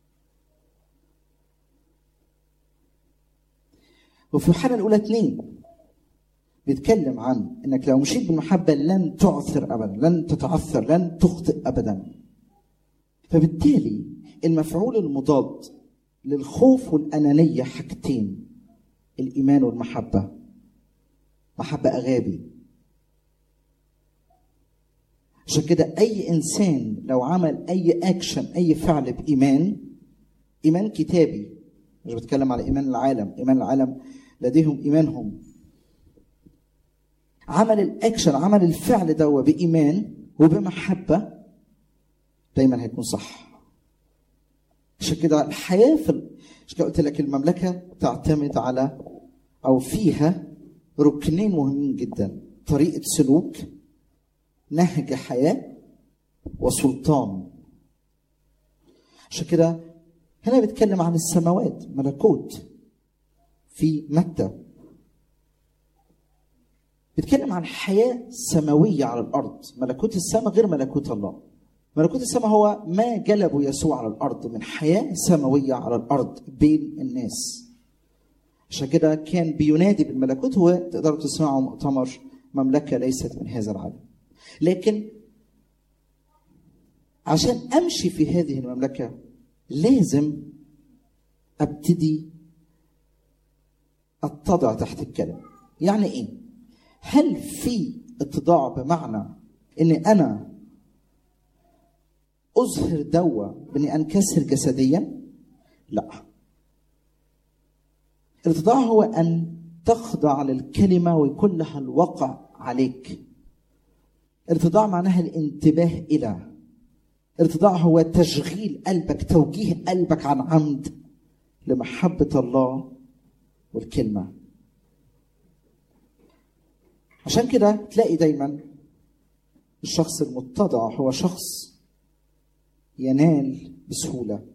وفي الحالة الأولى اتنين بيتكلم عن إنك لو مشيت بالمحبة لن تعثر أبدا، لن تتعثر، لن تخطئ أبدا. فبالتالي المفعول المضاد للخوف والأنانية حاجتين: الإيمان والمحبة. محبة أغابي. عشان كده أي إنسان لو عمل أي أكشن، أي فعل بإيمان، إيمان كتابي، مش بتكلم على إيمان العالم، إيمان العالم لديهم إيمانهم، عمل الأكشن، عمل الفعل ده بإيمان وبمحبة، دايما هيكون صح. عشان كده الحياة في، عشان كده قلت لك المملكة تعتمد على أو فيها ركنين مهمين جدا: طريقة سلوك، نهج حياة، وسلطان. عشان كده هنا بيتكلم عن السماوات، ملكوت. في متى بيتكلم عن حياة سماوية على الأرض. ملكوت السماء غير ملكوت الله. ملكوت السماء هو ما جلبه يسوع على الأرض من حياة سماوية على الأرض بين الناس. عشان كده كان بينادي بالملكوت. هو تقدروا تسمعوا مؤتمر مملكة ليست من هذا العالم. لكن عشان أمشي في هذه المملكة لازم أبتدي اتضع تحت الكلمة. يعني ايه؟ هل في اتضاع بمعنى اني انا اظهر دوا باني انكسر جسديا؟ لا. الاتضاع هو ان تخضع للكلمة ويكون لها الوقع عليك. الاتضاع معناها الانتباه الى. الاتضاع هو تشغيل قلبك، توجيه قلبك عن عمد لمحبة الله والكلمة. عشان كده تلاقي دايما الشخص المتضع هو شخص ينال بسهولة.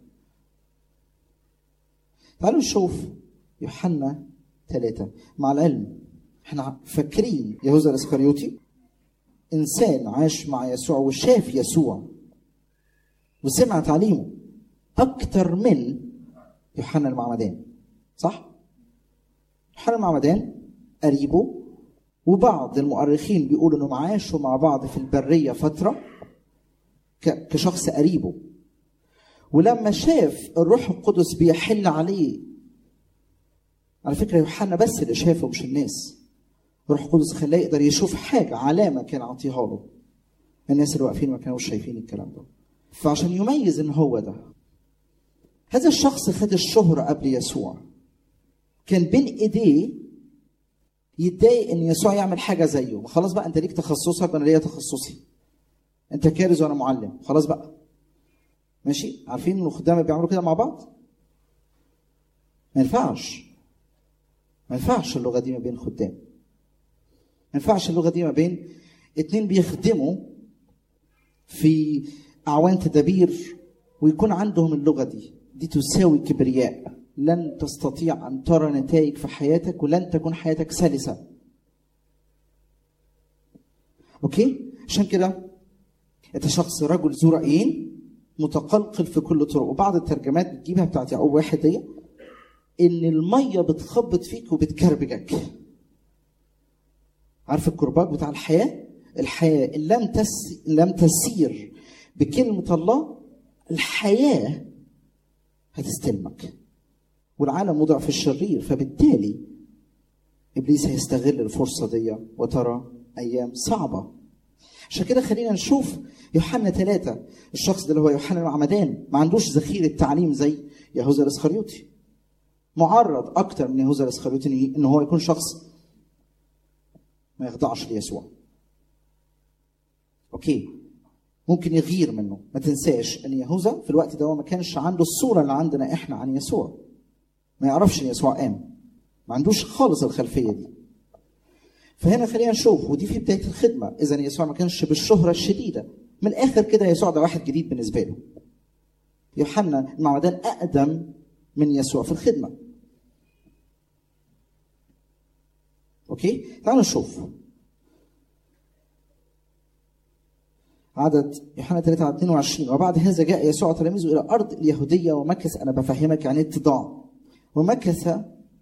تعالوا نشوف يوحنا ثلاثة. مع العلم احنا فاكرين يهوذا الاسخريوطي انسان عاش مع يسوع وشاف يسوع وسمع تعليمه اكتر من يوحنا المعمدان، صح؟ يوحنا المعمدان قريبه، وبعض المؤرخين بيقولوا انهم عاشوا مع بعض في البرية فترة كشخص قريبه، ولما شاف الروح القدس بيحل عليه. على فكرة يوحنا بس اللي شافه مش الناس، الروح القدس خلاه يقدر يشوف حاجة، علامة كان عطيها له. الناس اللي واقفين ما كانوش شايفين الكلام ده. فعشان يميز ان هو ده، هذا الشخص خد الشهرة قبل يسوع، كان بين ايديه يتضايق ان يسوع يعمل حاجة زيه. خلاص بقى انت ليك تخصصك وانا ليا تخصصي، انت كارز وانا معلم، خلاص بقى ماشي. عارفين ان الخدام بيعملوا كده مع بعض؟ ما ينفعش ما ينفعش اللغة دي ما بين خدام، ما ينفعش اللغة دي ما بين اتنين بيخدموا في أعوان تدابير ويكون عندهم اللغة دي. دي تساوي كبرياء. لن تستطيع أن ترى نتائج في حياتك ولن تكون حياتك سلسة. أوكي؟ عشان كده أنت شخص رجل ذو رأيين متقلقل في كل طرق. وبعض الترجمات بتجيبها بتاعت يعقوب واحد دي إن المية بتخبط فيك وبتكربجك. عارف الكرباج بتاع الحياة؟ الحياة إن لم تس... لم تسير بكلمة الله، الحياة هتستلمك. والعالم وضع في الشرير، فبالتالي إبليس هيستغل الفرصة دي وترى أيام صعبة. عشان كده خلينا نشوف يوحنا ثلاثة. الشخص ده اللي هو يوحنا المعمدان ما عندوش ذخيرة تعليم زي يهوذا الاسخريوطي، معرض أكتر من يهوذا الاسخريوطي إن هو يكون شخص ما يخضعش ليسوع. أوكي، ممكن يغير منه. ما تنساش أن يهوذا في الوقت ده ما كانش عنده الصورة اللي عندنا إحنا عن يسوع. ما يعرفش أن يسوع قام، ما عندوش خالص الخلفية دي. فهنا خلينا نشوف، ودي في بداية الخدمة. إذا يسوع ما كانش بالشهرة الشديدة. من الآخر كده يسوع ده واحد جديد بالنسبة له. يوحنا المعمدان أقدم من يسوع في الخدمة. أوكي، تعالوا نشوف عدد يوحنا ثلاثة على اثنين وعشرين. وبعد هذا جاء يسوع تلاميذه إلى أرض اليهودية ومكث. أنا بفهمك يعني اتضاع. ومكث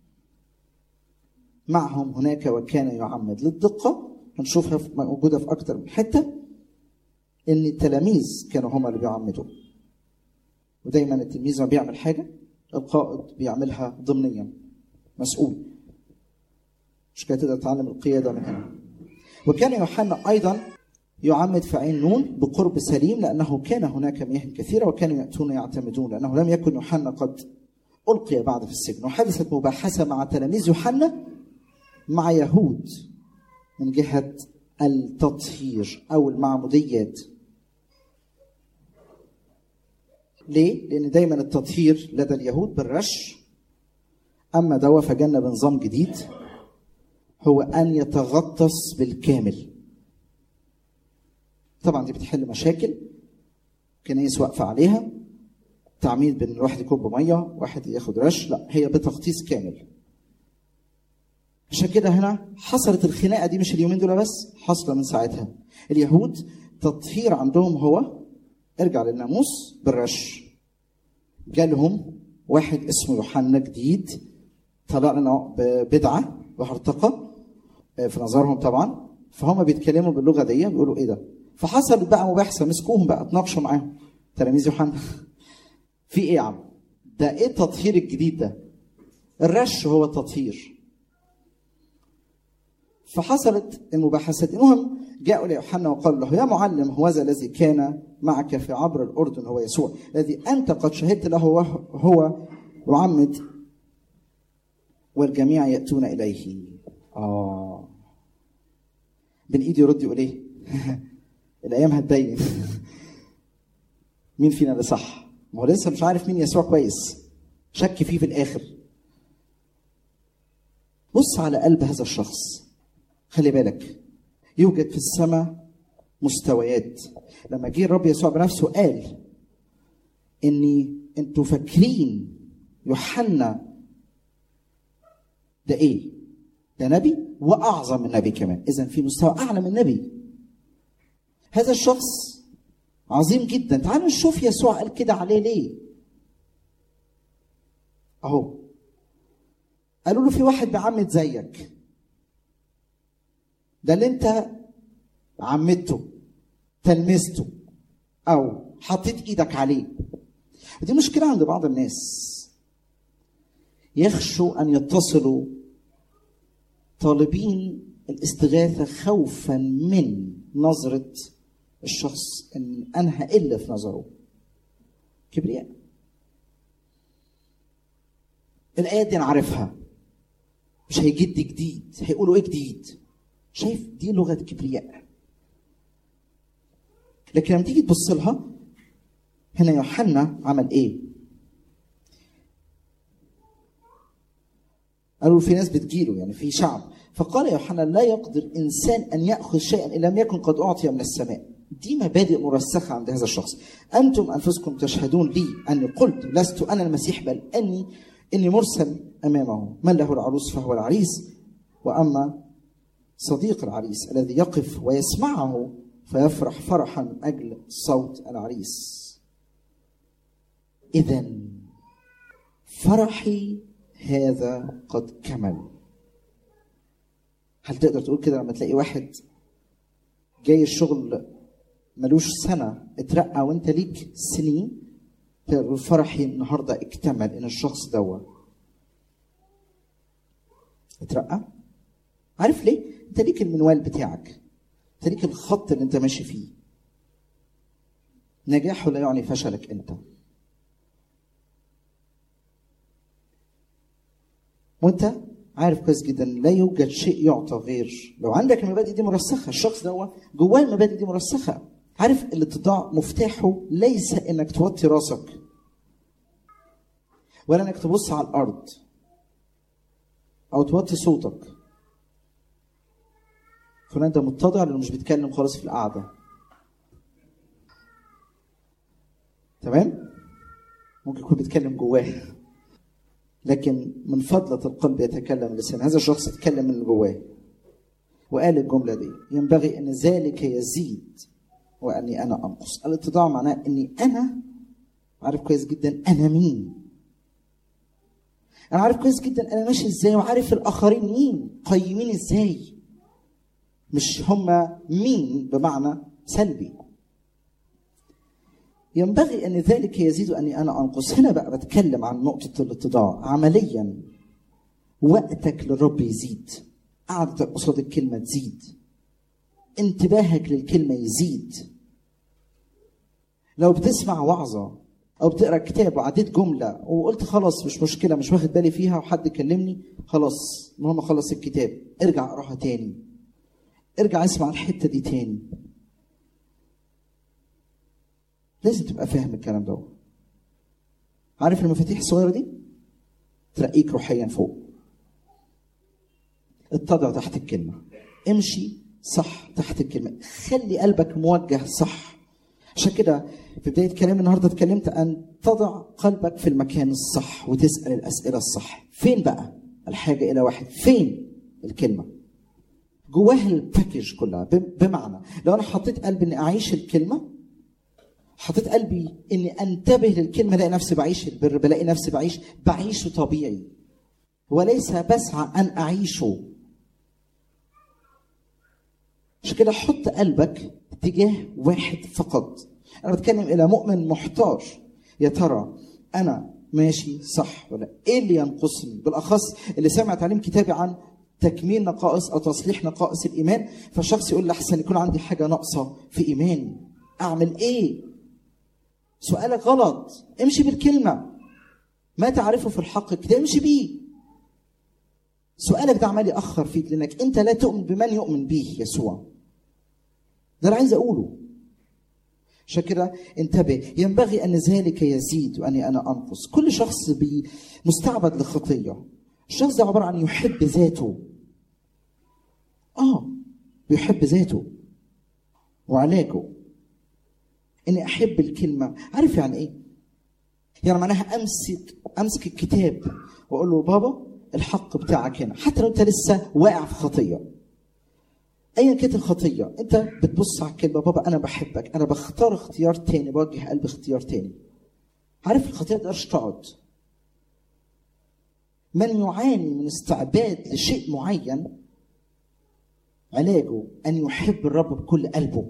معهم هناك وكان يعمد. للدقة هنشوفها موجودة في أكتر من حتة إن التلاميذ كانوا هم اللي بيعمدوا. ودايما التلميذ ما بيعمل حاجة القائد بيعملها ضمنيا، مسؤول. مش كده تقدر تتعلم القيادة من هنا. وكان يوحنا أيضا يعمد في عين نون بقرب سليم، لأنه كان هناك مياه كثيرة وكانوا يأتون يعتمدون، لأنه لم يكن يوحنا قد ألقي بعد في السجن. وحدثت مباحثة مع تلاميذ يوحنا مع يهود من جهة التطهير أو المعموديات. ليه؟ لأن دايما التطهير لدى اليهود بالرش، أما دوا فجنب نظام جديد هو أن يتغطس بالكامل. طبعا دي بتحل مشاكل كنايس واقفة عليها، تعميد بين الواحد يكب مية واحد ياخد رش، لا، هي بتغطيس كامل. عشان كده هنا حصلت الخناقة دي مش اليومين دول بس، حصل من ساعتها. اليهود تطهير عندهم هو ارجع للناموس بالرش. جالهم واحد اسمه يوحنا جديد طلع لنا بدعة وهرطقة في نظرهم طبعا، فهم بيتكلموا باللغة دي بيقولوا ايه ده. فحصلت بقى مباحثة، مسكوهم بقى تناقشوا معاهم تلاميذ يوحنا في ايه يا عم؟ ده ايه التطهير الجديد ده؟ الرش هو التطهير. فحصلت المباحثات. المهم جاءوا ليوحنا وقالوا له: يا معلم، هوذا الذي كان معك في عبر الأردن هو يسوع الذي أنت قد شهدت له هو يعمد والجميع يأتون إليه. آه بين إيدي يرد يقول إيه؟ الأيام هتبين مين فينا اللي صح. ما هو لسه مش عارف مين يسوع كويس، شك فيه في الآخر. بص على قلب هذا الشخص، خلي بالك يوجد في السماء مستويات. لما جه الرب يسوع بنفسه قال إني أنتوا فاكرين يوحنا ده إيه؟ ده نبي وأعظم من نبي كمان. إذن في مستوى أعلى من نبي. هذا الشخص عظيم جدا. تعالوا نشوف يسوع قال كده عليه ليه. أهو قالوا له: في واحد بعمد زيك، ده اللي انت عمدته تلمسته او حطيت ايدك عليه. ودي مشكلة عند بعض الناس، يخشوا ان يتصلوا طالبين الاستغاثة خوفا من نظرة الشخص ان انا هقل في نظره. كبرياء. الآيات دي انا عارفها، مش هيجد جديد. هيقولوا ايه جديد؟ شايف؟ دي لغة كبرياء. لكن لما تيجي تبص لها هنا، يوحنا عمل ايه؟ قالوا في ناس بتجيله، يعني في شعب. فقال يوحنا: لا يقدر انسان ان ياخذ شيئا ان لم يكن قد اعطي من السماء. دي مبادئ مرسخه عند هذا الشخص. انتم انفسكم تشهدون لي اني قلت لست انا المسيح، بل اني اني مرسل امامه. من له العروس فهو العريس، واما صديق العريس الذي يقف ويسمعه فيفرح فرحا من اجل صوت العريس. اذن فرحي هذا قد كمل. هل تقدر تقول كده لما تلاقي واحد جاي الشغل ملوش سنة اترقى وانت ليك سنين، تقول فرحي النهاردة اكتمل ان الشخص دوا اترقى؟ عارف ليه؟ انت ليك المنوال بتاعك، انت ليك الخط اللي انت ماشي فيه. نجاحه لا يعني فشلك انت. وانت عارف كويس جدا لا يوجد شيء يعطى غير لو عندك المبادئ دي مرسخه. الشخص ده جواه المبادئ دي مرسخه. عارف الاتضاع مفتاحه ليس انك توطي راسك ولا انك تبص على الارض او توطي صوتك. فلان ده متضع لانه مش بيتكلم خالص في القعده. تمام؟ ممكن يكون بيتكلم جواه، لكن من فضلة القلب يتكلم اللسان. هذا الشخص يتكلم من جواه وقال الجملة دي: ينبغي أن ذلك يزيد وأني أنا أنقص. الاتضاع معناه أني أنا عارف كويس جدا أنا مين. أنا عارف كويس جدا أنا ماشي إزاي، وعارف الآخرين مين قيمين إزاي، مش هما مين بمعنى سلبي. ينبغي أن ذلك يزيد وأني أنا أنقص. هنا بقى بتكلم عن نقطة الاتضاع عمليا. وقتك للرب يزيد، قعدتك قصاد الكلمة تزيد، انتباهك للكلمة يزيد. لو بتسمع وعظة أو بتقرأ كتاب وعديت جملة وقلت خلاص مش مشكلة، مش واخد بالي فيها وحد كلمني، خلاص المهم خلص الكتاب، ارجع اقراها تاني، ارجع اسمع الحتة دي تاني. لازم تبقى فاهم الكلام ده. عارف المفاتيح الصغيرة دي ترقيك روحيا فوق. اتضع تحت الكلمة، امشي صح تحت الكلمة، خلي قلبك موجه صح. عشان كده في بداية كلام النهاردة اتكلمت أن تضع قلبك في المكان الصح وتسأل الأسئلة الصح. فين بقى الحاجة إلى واحد؟ فين الكلمة؟ جواها الباكيج كلها. بمعنى لو أنا حطيت قلبي أني أعيش الكلمة، حطيت قلبي اني انتبه للكلمه، الاقي نفسي بعيش البر، بلاقي نفسي بعيش بعيشه طبيعي وليس بسعى ان اعيشه. عشان كده حط قلبك اتجاه واحد فقط. انا بتكلم الى مؤمن محتار، يا ترى انا ماشي صح ولا ايه اللي ينقصني؟ بالاخص اللي سمع تعليم كتابي عن تكميل نقائص أو تصليح نقائص الإيمان. فالشخص يقول لحسن يكون عندي حاجة ناقصة في إيماني، أعمل إيه؟ سؤالك غلط. امشي بالكلمة، ما تعرفه في الحق كده امشي بيه. سؤالك ده عمال يأخر فيك لأنك أنت لا تؤمن بمن يؤمن به يسوع. ده اللي عايز أقوله. عشان كده انتبه، ينبغي أن ذلك يزيد وأني أنا أنقص. كل شخص مستعبد لخطية. الشخص ده عبارة عن يحب ذاته. آه بيحب ذاته. وعلاجه إني أحب الكلمة. عارف يعني إيه؟ يعني معناها أمسك أمسك الكتاب وأقول له بابا الحق بتاعك هنا، حتى لو أنت لسه واقع في خطية. أيا كانت الخطية، أنت بتبص على الكلمة بابا أنا بحبك، أنا بختار اختيار تاني، بوجه قلبي اختيار تاني. عارف الخطية ما تقدرش تقعد. من يعاني من استعباد لشيء معين علاجه أن يحب الرب بكل قلبه.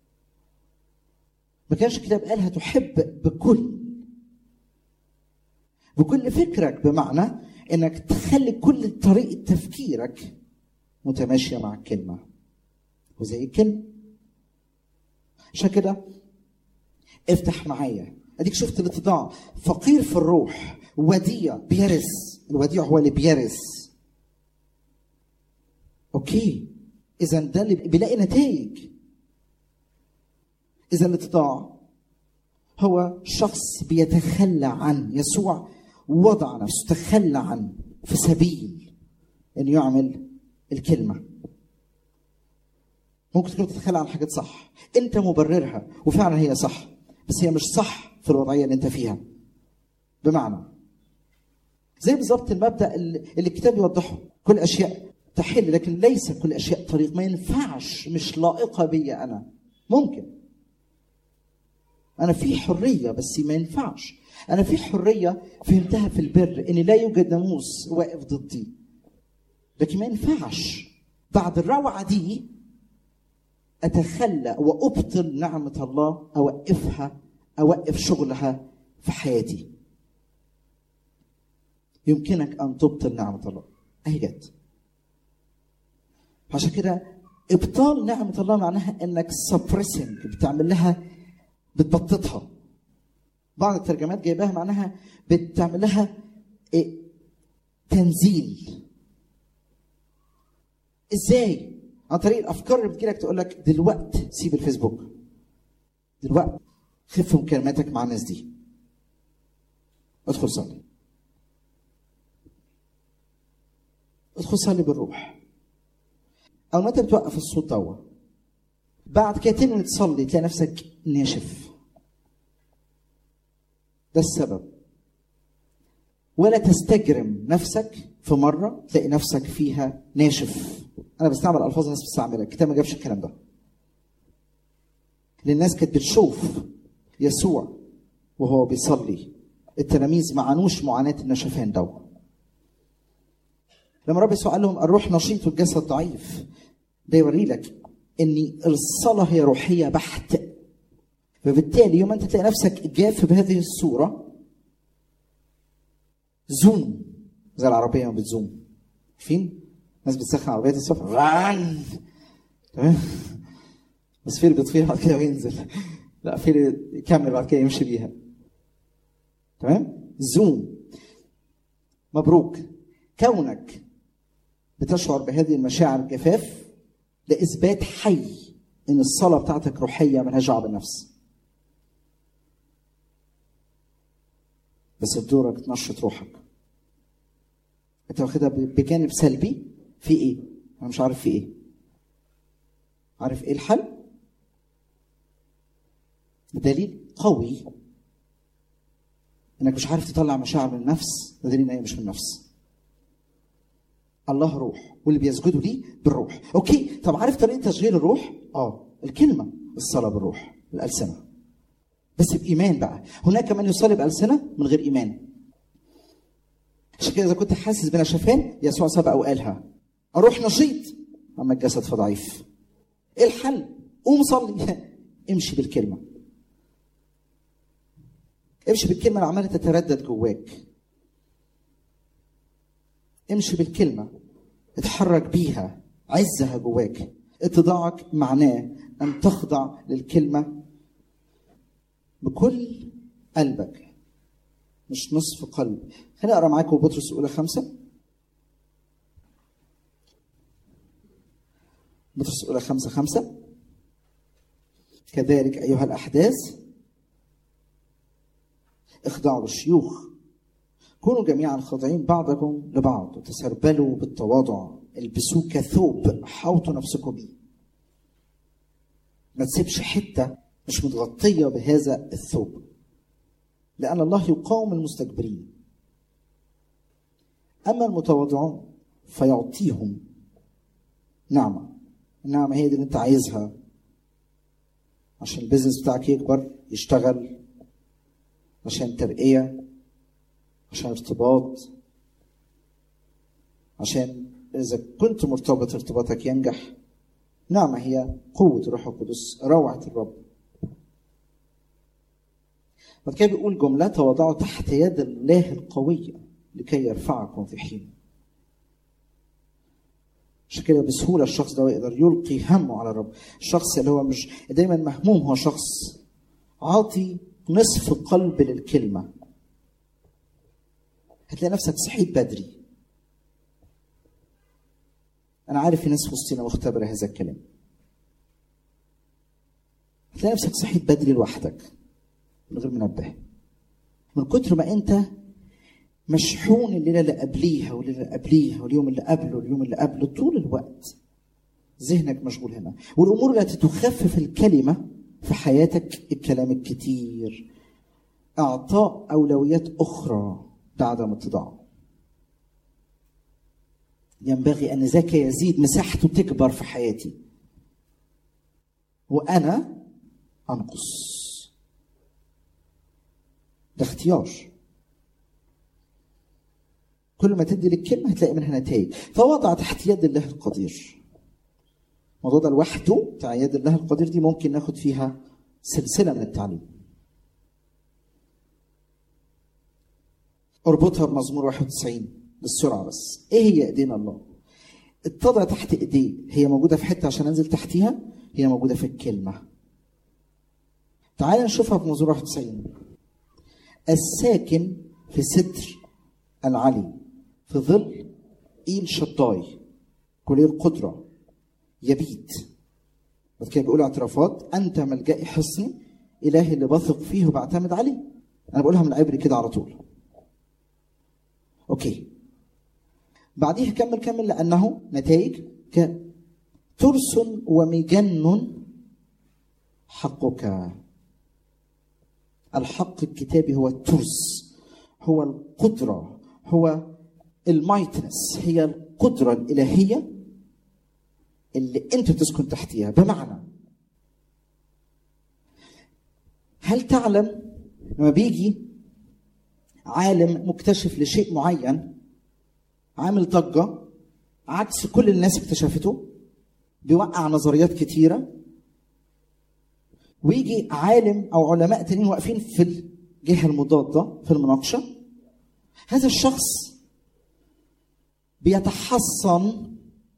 ما كانش الكتاب قالها تحب بكل بكل فكرك، بمعنى انك تخلي كل طريقة تفكيرك متماشية مع الكلمة وزي الكلمة. عشان كده افتح معايا. اديك شفت الاتضاع، فقير في الروح، وديع بيرث. الوديع هو اللي بيرث. اوكي، اذا ده اللي بيلاقي نتائج. اذا الاتضاع هو شخص بيتخلى عن يسوع، وضع نفسه تخلى عنه في سبيل انه يعمل الكلمه. ممكن تكون تتخلى عن حاجات صح انت مبررها وفعلا هي صح، بس هي مش صح في الوضعيه اللي انت فيها. بمعنى زي بالظبط المبدا اللي الكتاب يوضحه، كل اشياء تحل لكن ليس كل اشياء طريق. ما ينفعش، مش لائقه بي انا. ممكن انا في حريه بس ما ينفعش. انا في حريه فهمتها في البر ان لا يوجد ناموس واقف ضدي، لكن ما ينفعش بعد الروعه دي اتخلى وابطل نعمه الله، اوقفها اوقف شغلها في حياتي. يمكنك ان تبطل نعمه الله، اهي جت. عشان كده ابطال نعمه الله معناها انك سبريسنج، بتعمل لها بتبططها. بعض الترجمات جايباها معناها بتعمل لها إيه؟ تنزيل. ازاي؟ عن طريق الافكار اللي بتجيلك تقول لك دلوقتي سيب الفيسبوك، دلوقتي خف مكالماتك مع الناس دي، ادخل صلي، ادخل صلي بالروح. او ما انت بتوقف الصوت دوت، بعد كده تنوي تصلي تلاقي نفسك ناشف. ده السبب. ولا تستجرم نفسك في مره تلاقي نفسك فيها ناشف. انا بستعمل الفاظ الناس بتستعملها، الكتاب ما جابش الكلام ده. لان الناس كانت بتشوف يسوع وهو بيصلي، التلاميذ ما عانوش معاناه النشفان ده. لما رب يسوع قال لهم الروح نشيط والجسد ضعيف، ده يوري لك ان الصلاه هي روحيه بحت. فبالتالي يوم انت تلاقي نفسك جاف بهذه الصوره، زوم زي العربيه ما بتزوم. فين الناس بتسخن عربيات الصبح غان تمام، بس في اللي بيطفيها بعد كده وينزل، لا في اللي يكمل بعد كده يمشي بيها. تمام، زوم. مبروك كونك بتشعر بهذه المشاعر الجفاف، ده اثبات حي ان الصلاه بتاعتك روحيه ملهاش دعوه بالنفس. بس بدورك تنشط روحك. انت واخدها بجانب سلبي في ايه؟ انا مش عارف في ايه. عارف ايه الحل؟ دليل قوي انك مش عارف تطلع مشاعر من النفس، ده دليل ان هي مش من النفس. الله روح واللي بيسجدوا ليه بالروح. اوكي، طب عارف طريقه تشغيل الروح؟ اه الكلمه، الصلاه بالروح، الالسنه. بس بايمان بقى. هناك من يصلي بالسنه من غير ايمان. عشان كده اذا كنت حاسس بنشفان، يسوع سبق وقالها الروح نشيط اما الجسد فضعيف. ايه الحل؟ قوم صلي. امشي بالكلمه. امشي بالكلمه اللي عماله تتردد جواك. امشي بالكلمه اتحرك بيها، عزها جواك. اتضاعك معناه أن تخضع للكلمة بكل قلبك، مش نصف قلب. خليني أقرأ معاكم بطرس الأولى خمسة. بطرس الأولى خمسة خمسة. كذلك أيها الأحداث اخضعوا للشيوخ، كونوا جميعا خاضعين بعضكم لبعض، وتسربلوا بالتواضع، البسوه كثوب حوطوا نفسكم بيه. ما تسيبش حته مش متغطيه بهذا الثوب، لان الله يقاوم المستكبرين. اما المتواضعون فيعطيهم نعمه. النعمه هي دي اللي انت عايزها عشان البيزنس بتاعك يكبر، يشتغل، عشان ترقيه، عشان ارتباط، عشان إذا كنت مرتبط ارتباطك ينجح. نعمة هي قوة الروح القدس، روعة الرب. بعد كده بيقول جملة: تواضعوا تحت يد الله القوية لكي يرفعكم في حين. عشان كده بسهولة الشخص ده يقدر يلقي همه على الرب. الشخص اللي هو مش دايما مهموم هو شخص عاطي نصف قلب للكلمة. هتلاقي نفسك صحيت بدري. أنا عارف في ناس في وسطنا مختبرة هذا الكلام. هتلاقي نفسك صحيت بدري لوحدك من غير منبه، من كتر ما أنت مشحون الليلة اللي قبليها والليلة اللي قبليها واليوم اللي قبله واليوم اللي قبله. طول الوقت ذهنك مشغول هنا. والأمور التي تخفف الكلمة في حياتك الكلام الكتير، إعطاء أولويات أخرى بعدم اتضاع. ينبغي أن ذاك يزيد، مساحته تكبر في حياتي، وأنا أنقص. ده اختيار. كل ما تدي للكلمة هتلاقي منها نتائج. فوضع تحت يد الله القدير. الموضوع ده لوحده بتاع يد الله القدير دي ممكن ناخد فيها سلسلة من التعليم. اربطها بمزمور واحد وتسعين بالسرعة بس. ايه هي ايدينا الله؟ اتضع تحت ايديه. هي موجودة في حتة عشان انزل تحتيها؟ هي موجودة في الكلمة. تعال نشوفها في مزمور واحد وتسعين. الساكن في ستر العلي في ظل إيل شداي كلية القدرة يبيت. بعد كده بيقول اعترافات: أنت ملجئي حصني، إلهي اللي بثق فيه وبعتمد عليه. أنا بقولها من العبري كده على طول. أوكي. بعديها كمل كمل لأنه نتائج كترس ومجن حقك. الحق الكتابي هو الترس، هو القدرة، هو المايتنس، هي القدرة الإلهية اللي أنت تسكن تحتها. بمعنى، هل تعلم لما بيجي عالم مكتشف لشيء معين عامل ضجة عكس كل الناس اكتشفته، بيوقع نظريات كتيرة، ويجي عالم أو علماء تانيين واقفين في الجهة المضادة في المناقشة، هذا الشخص بيتحصن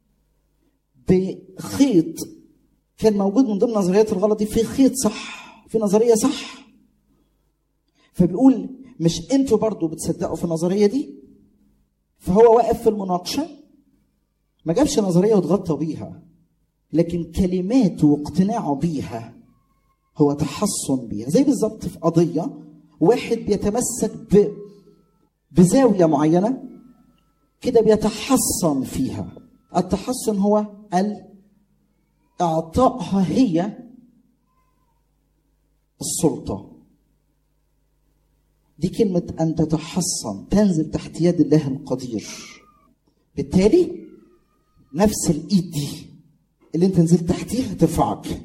بخيط كان موجود من ضمن نظريات الغلط دي، في خيط صح، في نظرية صح. فبيقول مش انتوا برضو بتصدقوا في النظرية دي؟ فهو واقف في المناقشة ما جابش نظرية وتغطى بيها، لكن كلماته واقتناعه بيها هو تحصن بيها. زي بالظبط في قضية واحد بيتمسك ب... بزاوية معينة كده بيتحصن فيها. التحصن هو اعطائها هي السلطة. دي كلمة أن تتحصن، تنزل تحت يد الله القدير. بالتالي نفس الإيد دي اللي انت نزلت تحتيها ترفعك،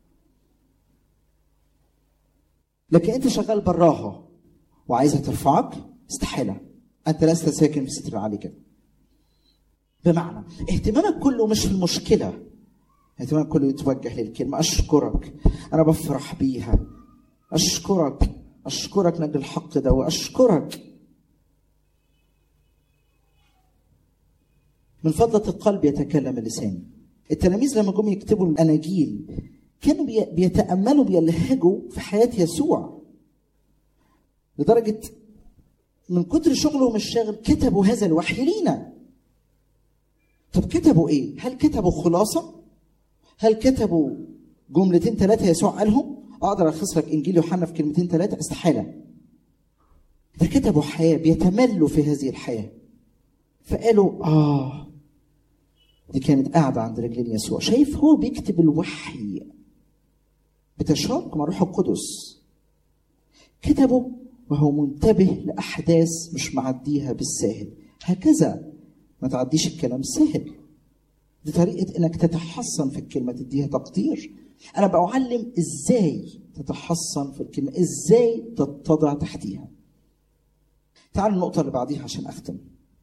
لكن انت شغال براها وعايزها ترفعك، استحالة. انت لست ساكن في ستر العلي كده. بمعنى اهتمامك كله مش في المشكلة، اهتمامك كله يتوجه للكلمة. أشكرك، أنا بفرح بيها، أشكرك أشكرك نجل الحق ده، وأشكرك. من فضلة القلب يتكلم اللسان. التلاميذ لما جم يكتبوا الأناجيل كانوا بيتأملوا بيلهجوا في حياة يسوع، لدرجة من كتر شغلهم الشاغل كتبوا هذا الوحي لينا. طب كتبوا ايه؟ هل كتبوا خلاصة؟ هل كتبوا جملتين ثلاثة يسوع قالهم؟ اقدر الخص لك انجيل يوحنا في كلمتين ثلاثة؟ استحالة. ده كتبوا حياة، بيتملوا في هذه الحياة. فقالوا اه دي كانت قاعدة عند رجلين يسوع. شايف هو بيكتب الوحي بتشارك مع روح القدس. كتبه وهو منتبه لأحداث مش معديها بالساهل. هكذا ما تعديش الكلام سهل. دي طريقة انك تتحصن في الكلمة، تديها تقدير. انا بعلم ازاي تتحصن في الكلمة، ازاي تتضع تحتيها. تعالوا النقطة اللي بعديها عشان اختم.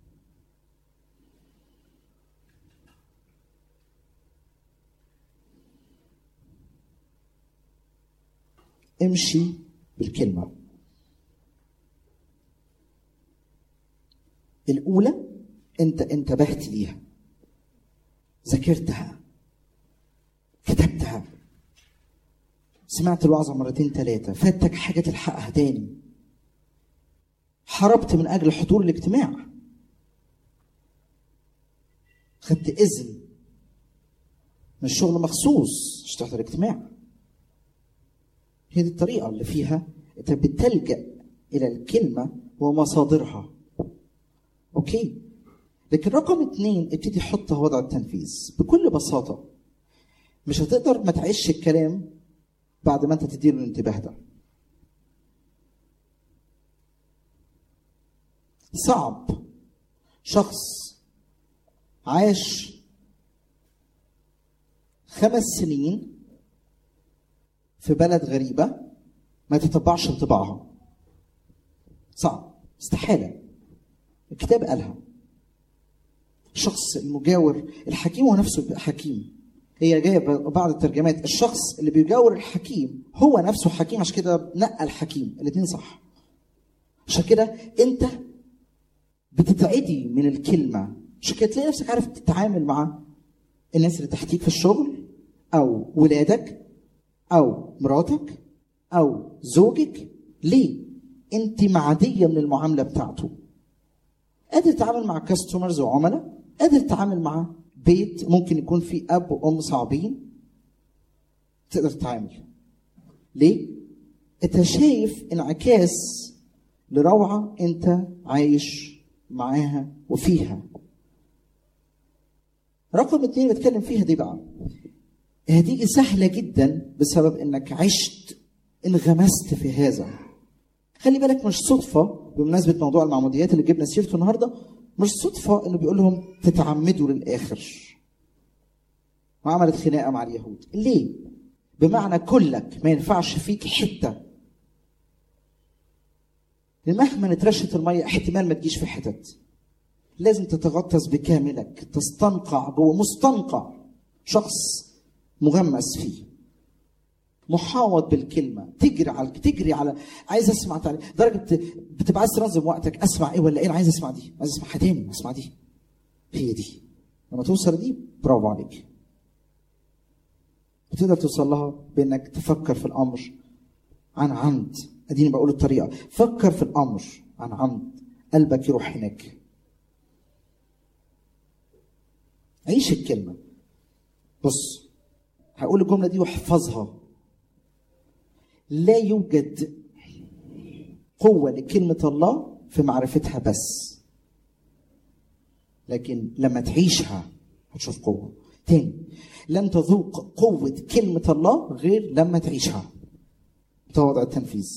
امشي بالكلمة. الأولى أنت انتبهت ليها، ذاكرتها، كتبتها، سمعت الوعظة مرتين ثلاثة، فاتك حاجة تلحقها تاني، حربت من أجل حضور الاجتماع، خدت إذن من الشغل مخصوص عشان تحضر الاجتماع. هي دي الطريقة اللي فيها أنت بتلجأ إلى الكلمة ومصادرها. أوكي، لكن رقم اتنين ابتدي حطها وضع التنفيذ بكل بساطة. مش هتقدر ما تعيش الكلام بعد ما أنت تديله الانتباه ده. صعب شخص عاش خمس سنين في بلد غريبة ما تتبعش انطباعها. صعب، استحالة. الكتاب قالها. الشخص المجاور الحكيم هو نفسه بيبقى حكيم. هي جايه بعض الترجمات الشخص اللي بيجاور الحكيم هو نفسه حكيم، عشان كده نقى الحكيم. الاثنين صح. عشان كده انت بتتعدي من الكلمه، عشان كده تلاقي نفسك عارف تتعامل مع الناس اللي تحتيك في الشغل او ولادك او مراتك او زوجك. ليه؟ انت معديه من المعامله بتاعته. قادر تتعامل مع كاستمرز وعملاء، قادر تتعامل مع بيت ممكن يكون فيه اب وام صعبين، تقدر تتعامل. ليه؟ انت شايف انعكاس لروعه انت عايش معاها وفيها. رقم اتنين بتكلم فيها دي بقى، هتيجي سهله جدا بسبب انك عشت انغمست في هذا. خلي بالك مش صدفه بمناسبه موضوع المعموديات اللي جبنا سيرته النهارده، مش صدفه انه بيقول لهم تتعمدوا للاخر. وعملت خناقه مع اليهود. ليه؟ بمعنى كلك ما ينفعش فيك حته. مهما اترشت الميه احتمال ما تجيش في حتت. لازم تتغطس بكاملك، تستنقع جوه، مستنقع، شخص مغمس فيه، محاوط بالكلمه، تجري على تجري على عايز اسمع تعالى درجه بتبقى عايز تنظم وقتك. اسمع ايه ولا ايه؟ انا عايز اسمع دي، عايز اسمعها تاني، اسمع دي، هي دي. لما توصل دي برافو عليك. وتقدر توصل لها بانك تفكر في الامر عن عمد. اديني بقول الطريقه، فكر في الامر عن عمد، قلبك يروح هناك. عيش الكلمه. بص هقول الجمله دي واحفظها. لا يوجد قوة لكلمة الله في معرفتها بس، لكن لما تعيشها هتشوف قوة. تاني، لن تذوق قوة كلمة الله غير لما تعيشها. تواضع التنفيذ.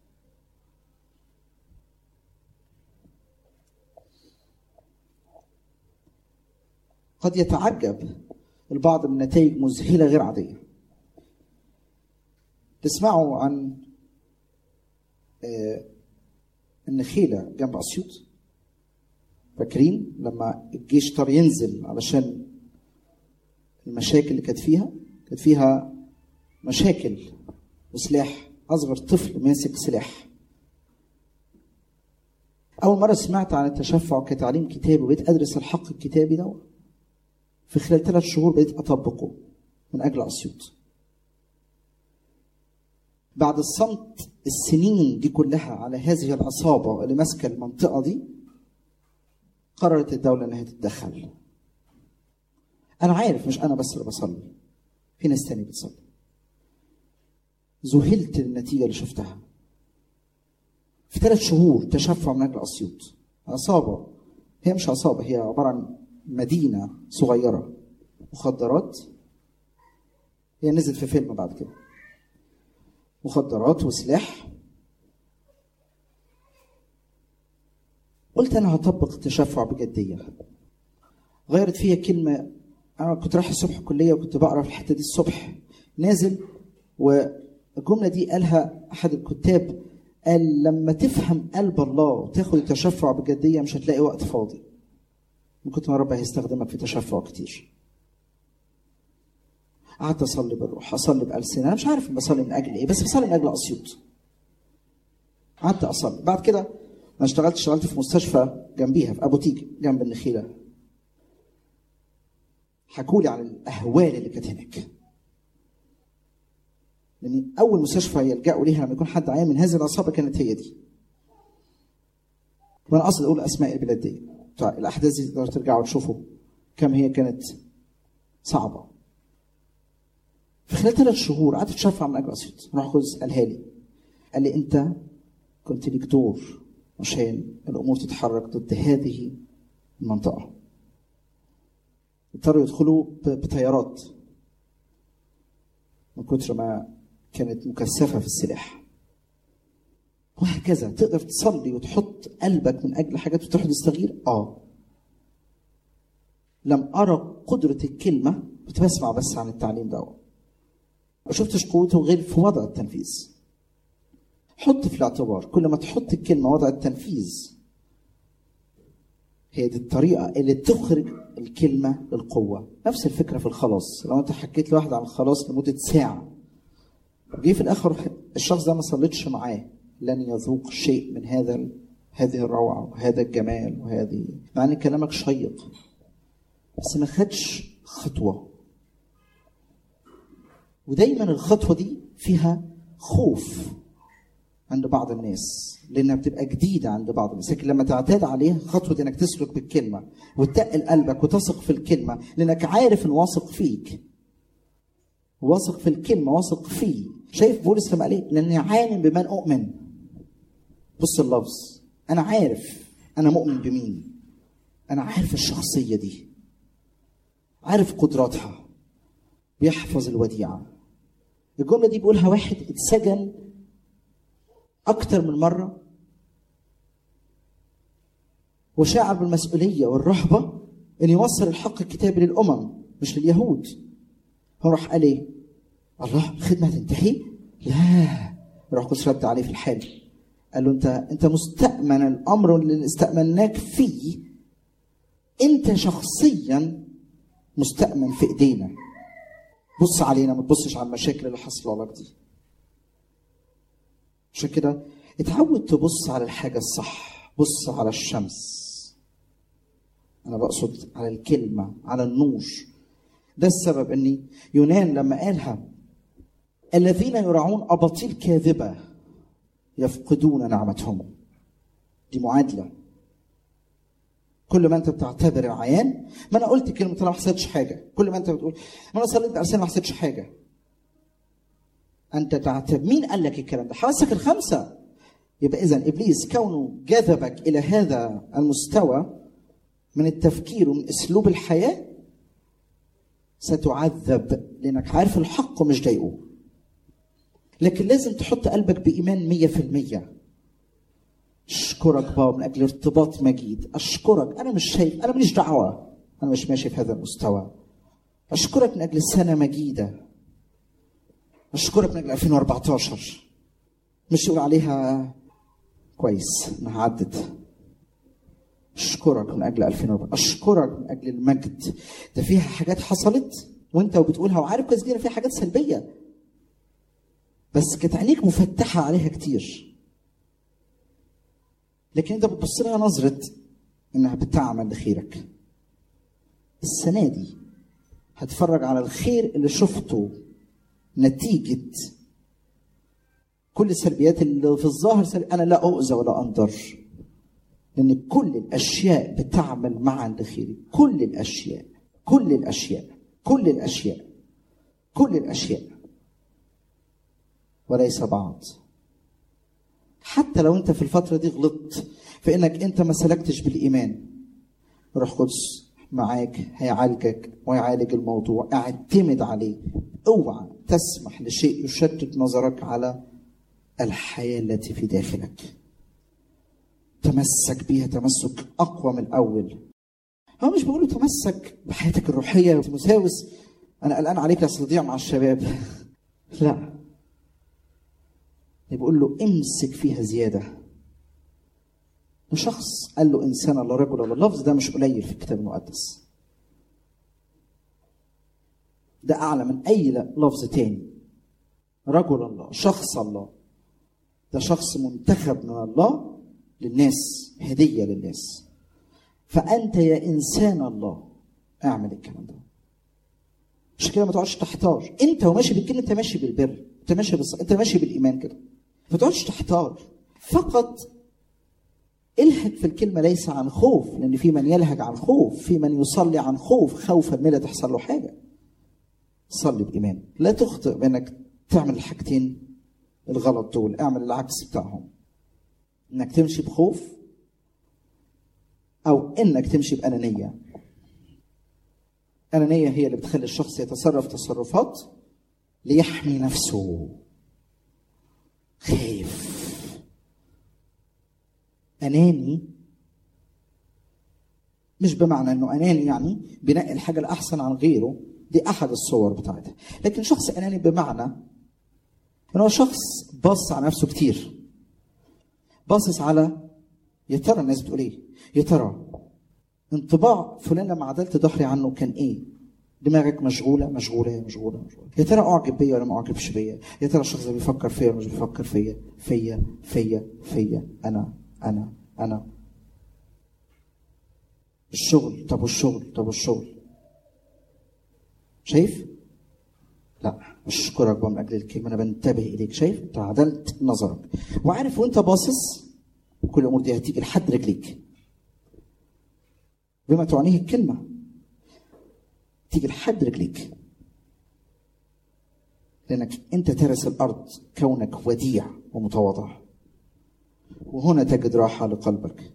قد يتعجب البعض من نتائج مذهلة غير عادية. تسمعوا عن النخيلة جنب أسيوط؟ فاكرين لما الجيش طار ينزل علشان المشاكل اللي كانت فيها؟ كانت فيها مشاكل وسلاح، أصغر طفل ماسك سلاح. أول مرة سمعت عن التشفع كتعليم كتابي وبقيت أدرس الحق الكتابي ده. في خلال ثلاث شهور بديت أطبقه من أجل أسيوط. بعد الصمت السنين دي كلها على هذه العصابة اللي ماسكة المنطقة دي، قررت الدولة أنها تتدخل. أنا عارف مش أنا بس اللي بصلي، في ناس تاني بتصلي. ذهلت النتيجة اللي شفتها. في ثلاث شهور تشفع من أجل أسيوط. عصابة، هي مش عصابة، هي عبارة عن مدينة صغيرة، مخدرات. هي نزلت في فيلم بعد كده، مخدرات وسلاح. قلت أنا هطبق التشفع بجدية. غيرت فيها كلمة. أنا كنت رايح الصبح الكلية وكنت بقرأ في الحتة دي الصبح، نازل والجملة دي قالها أحد الكتاب، قال لما تفهم قلب الله وتاخد التشفع بجدية مش هتلاقي وقت فاضي. ممكن ما رب هيستخدمك في تشفع كتير. قعدت أصلي بالروح، أصلي بألسنة، أنا مش عارف بصلي من أجل إيه، بس بصلي من أجل أسيوط. قعدت أصلي. بعد كده أنا اشتغلت اشتغلت في مستشفى جنبيها في أبو تيج جنب النخيلة. حكوا لي عن الأهوال اللي كانت هناك. لأن أول مستشفى يلجأوا ليها لما يكون حد عيان من هذه العصابة كانت هي دي. وأنا أصلا أقول أسماء البلاد دي. الأحداث دي تقدروا ترجعوا تشوفوا كم هي كانت صعبة. في خلال ثلاث شهور قعدت أتشفع من أجل أسيوط. راح قدس قالها لي، قال لي أنت كنت ليك دور عشان الأمور تتحرك ضد هذه المنطقة. اضطروا يدخلوا بطيارات من كتر ما كانت مكثفة في السلاح. وهكذا تقدر تصلي وتحط قلبك من أجل حاجات وتحدث تغيير. آه لم أرى قدرة الكلمة، كنت بسمع بس عن التعليم ده، ما شفتش قوته غير في وضع التنفيذ. حط في الاعتبار كل ما تحط الكلمة وضع التنفيذ، هي دي الطريقة اللي تخرج الكلمة للقوة. نفس الفكرة في الخلاص. لو أنت حكيت لواحد عن الخلاص لمدة ساعة وجي في الآخر الشخص ده ما صليتش معاه، لن يذوق شيء من هذا هذه الروعة وهذا الجمال وهذه، مع أن كلامك شيق بس ما خدش خطوة. ودايما الخطوة دي فيها خوف عند بعض الناس لأنها بتبقى جديدة عند بعض الناس، لكن لما تعتاد عليها خطوة إنك تسلك بالكلمة وتقل قلبك وتثق في الكلمة لأنك عارف إن واثق فيك، واثق في الكلمة، واثق فيه. شايف بولس لما قال إيه؟ لأني عالم بمن أؤمن. بص اللفظ، أنا عارف أنا مؤمن بمين، أنا عارف الشخصية دي، عارف قدراتها، بيحفظ الوديعة. الجملة دي بيقولها واحد اتسجن أكتر من مرة وشعر بالمسؤولية والرهبة أن يوصل الحق الكتابي للأمم مش لليهود. هو راح قال إيه؟ الله الخدمة هتنتهي؟ لا. راح قدس رد عليه في الحال، قال له أنت أنت مستأمن الأمر اللي استأمناك فيه، أنت شخصيا مستأمن في إيدينا. بص علينا، ما تبصش على المشاكل اللي حصلت لك دي. عشان كده اتعود تبص على الحاجة الصح، بص على الشمس. أنا بقصد على الكلمة، على النور. ده السبب أني يونان لما قالها الذين يرعون أباطيل كاذبة يفقدون نعمتهم، دي معادلة. كل ما أنت بتعتبر العيان، ما أنا قلت كلمة أنا ما حصلتش حاجة، كل ما أنت بتقول ما أنا صليت بأرسال ما حصلتش حاجة، أنت تعتبر. مين قال لك الكلام ده؟ حواسك الخمسة. يبقى إذن إبليس كونه جذبك إلى هذا المستوى من التفكير ومن أسلوب الحياة ستعذب لأنك عارف الحق ومش ضايقه. لكن لازم تحط قلبك بإيمان مية في المية. أشكرك بابا من أجل ارتباط مجيد. أشكرك، أنا مش شايف، أنا ماليش دعوة، أنا مش ماشي في هذا المستوى. أشكرك من أجل سنة مجيدة. أشكرك من أجل ألفين وأربعة عشر، مش يقول عليها كويس إنها عدت. أشكرك من أجل ألفين وأربعة، أشكرك من أجل المجد. ده فيها حاجات حصلت وأنت وبتقولها وعارف كويس جدا فيها حاجات سلبية، بس كانت عينيك مفتحة عليها كتير، لكن أنت بتبص لها نظرة إنها بتعمل لخيرك. السنة دي هتفرج على الخير اللي شفته نتيجة كل السلبيات اللي في الظاهر سلبي. أنا لا أؤذى ولا أنضر، لأن كل الأشياء بتعمل معا لخيري. كل الأشياء كل الأشياء كل الأشياء كل الأشياء وليس بعض. حتى لو أنت في الفترة دي غلطت في إنك أنت ما سلكتش بالإيمان، روح قدس معاك هيعالجك ويعالج الموضوع. اعتمد عليه. اوعى تسمح لشيء يشتت نظرك على الحياة التي في داخلك. تمسك بيها تمسك أقوى من الأول. هو مش بقوله تمسك بحياتك الروحية مساوس، أنا قلقان عليك لأستطيع مع الشباب. لا، بيقول له امسك فيها زيادة. وشخص قال له إنسان الله رجل الله. اللفظ ده مش قليل في الكتاب المقدس، ده أعلى من أي لفظ تاني. رجل الله، شخص الله، ده شخص منتخب من الله للناس، هدية للناس. فأنت يا إنسان الله اعمل الكلام ده. مش كده، ما تقعدش تحتار. أنت وماشي بالكلمة، أنت ماشي بالبر، أنت ماشي بالص... أنت ماشي بالإيمان كده. ما تقعدش تحتار، فقط الهج في الكلمة ليس عن خوف، لأن في من يلهج عن خوف، في من يصلي عن خوف، خوفا من لا تحصل له حاجة. صلي بإيمان. لا تخطئ بأنك تعمل الحاجتين الغلط دول، اعمل العكس بتاعهم. انك تمشي بخوف او انك تمشي بأنانية. أنانية هي اللي بتخلي الشخص يتصرف تصرفات ليحمي نفسه، خايف. أناني مش بمعنى انه أناني يعني بنقي الحاجة الأحسن عن غيره، دي أحد الصور بتاعتها. لكن شخص أناني بمعنى انه شخص باص على نفسه كتير، باصص على يا ترى الناس بتقول ايه، يا ترى انطباع فلان لما عدلت ظهري عنه كان ايه، دماغك مشغوله مشغوله مشغوله مشغوله. يا ترى اعجب بيا ولا ما اعجبش بيا، يا ترى الشخص ده بيفكر فيا ولا مش بيفكر فيا، فيا فيا فيا انا انا انا الشغل. طب والشغل طب والشغل شايف؟ لا، اشكرك بقى من اجل الكلمه، انا بنتبه اليك. شايف؟ انت عدلت نظرك وعارف وانت باصص كل الامور دي هتيجي لحد رجليك بما تعنيه الكلمه، تيجي لحد رجليك، لانك انت ترس الارض كونك وديع ومتواضع. وهنا تجد راحه لقلبك،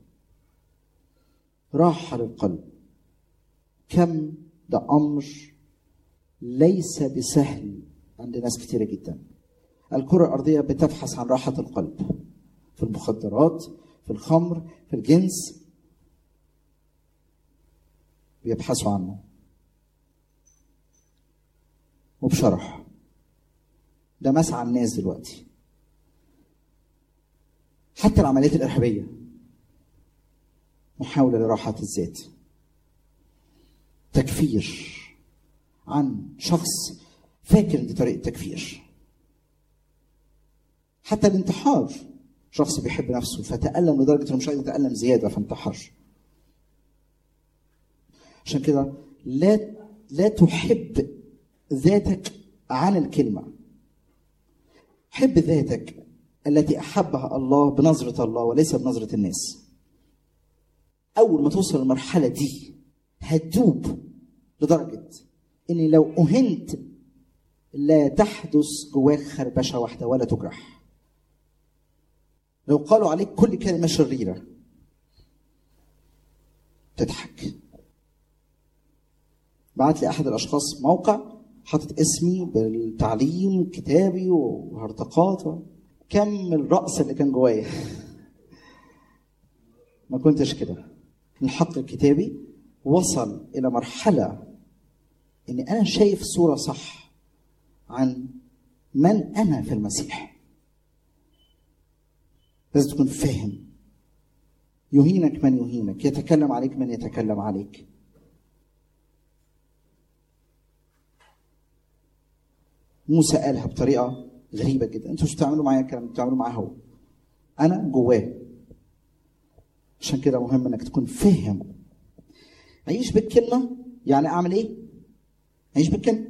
راحه للقلب. كم ده امر ليس بسهل عند ناس كتيرة جدا. الكرة الأرضية بتبحث عن راحة القلب في المخدرات، في الخمر، في الجنس، بيبحثوا عنه وبشرح. ده مسعى الناس دلوقتي. حتى العمليات الإرهابية محاولة لراحة الذات، تكفير عن شخص فاكر ان دي طريقه تكفير. حتى الانتحار، شخص بيحب نفسه فتألم لدرجه انه مش عايز يتألم زياده فانتحر. عشان كده لا لا تحب ذاتك عن الكلمه. حب ذاتك التي احبها الله بنظره الله وليس بنظره الناس. اول ما توصل للمرحله دي هتدوب لدرجه إني لو أهنت لا تحدث جواك خربشة واحدة ولا تجرح. لو قالوا عليك كل كلمة شريرة تضحك. بعت لي أحد الأشخاص موقع حاطط اسمي بالتعليم كتابي وهرطقات، كم الرأس اللي كان جوايا. ما كنتش كده. الحق الكتابي وصل إلى مرحلة إني أنا شايف صورة صح عن من أنا في المسيح. لازم تكون فاهم. يهينك من يهينك، يتكلم عليك من يتكلم عليك. موسى قالها بطريقة غريبة جدا. انتوا مش بتعملوا معايا الكلام، بتعملوا معاه هو. أنا جواه. عشان كده مهم إنك تكون فاهم. عيش بالكلمة. يعني أعمل إيه؟ نعيش بالكلمة.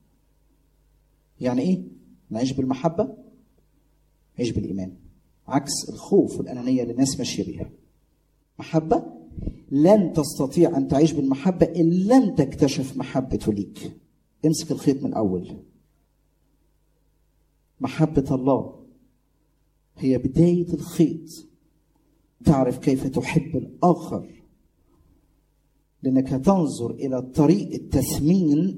يعني ايه نعيش بالمحبة؟ نعيش بالإيمان، عكس الخوف والأنانية اللي الناس ماشية بيها. محبة، لن تستطيع أن تعيش بالمحبة إن لم تكتشف محبته ليك. امسك الخيط من الأول. محبة الله هي بداية الخيط. تعرف كيف تحب الآخر لأنك تنظر إلى طريق التثمين،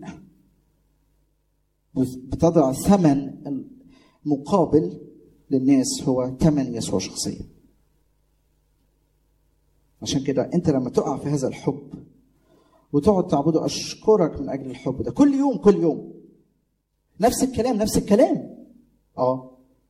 بتضع ثمن مقابل للناس هو ثمن يسوع شخصيا. عشان كده أنت لما تقع في هذا الحب وتقعد تعبده، أشكرك من أجل الحب ده كل يوم كل يوم. نفس الكلام نفس الكلام اه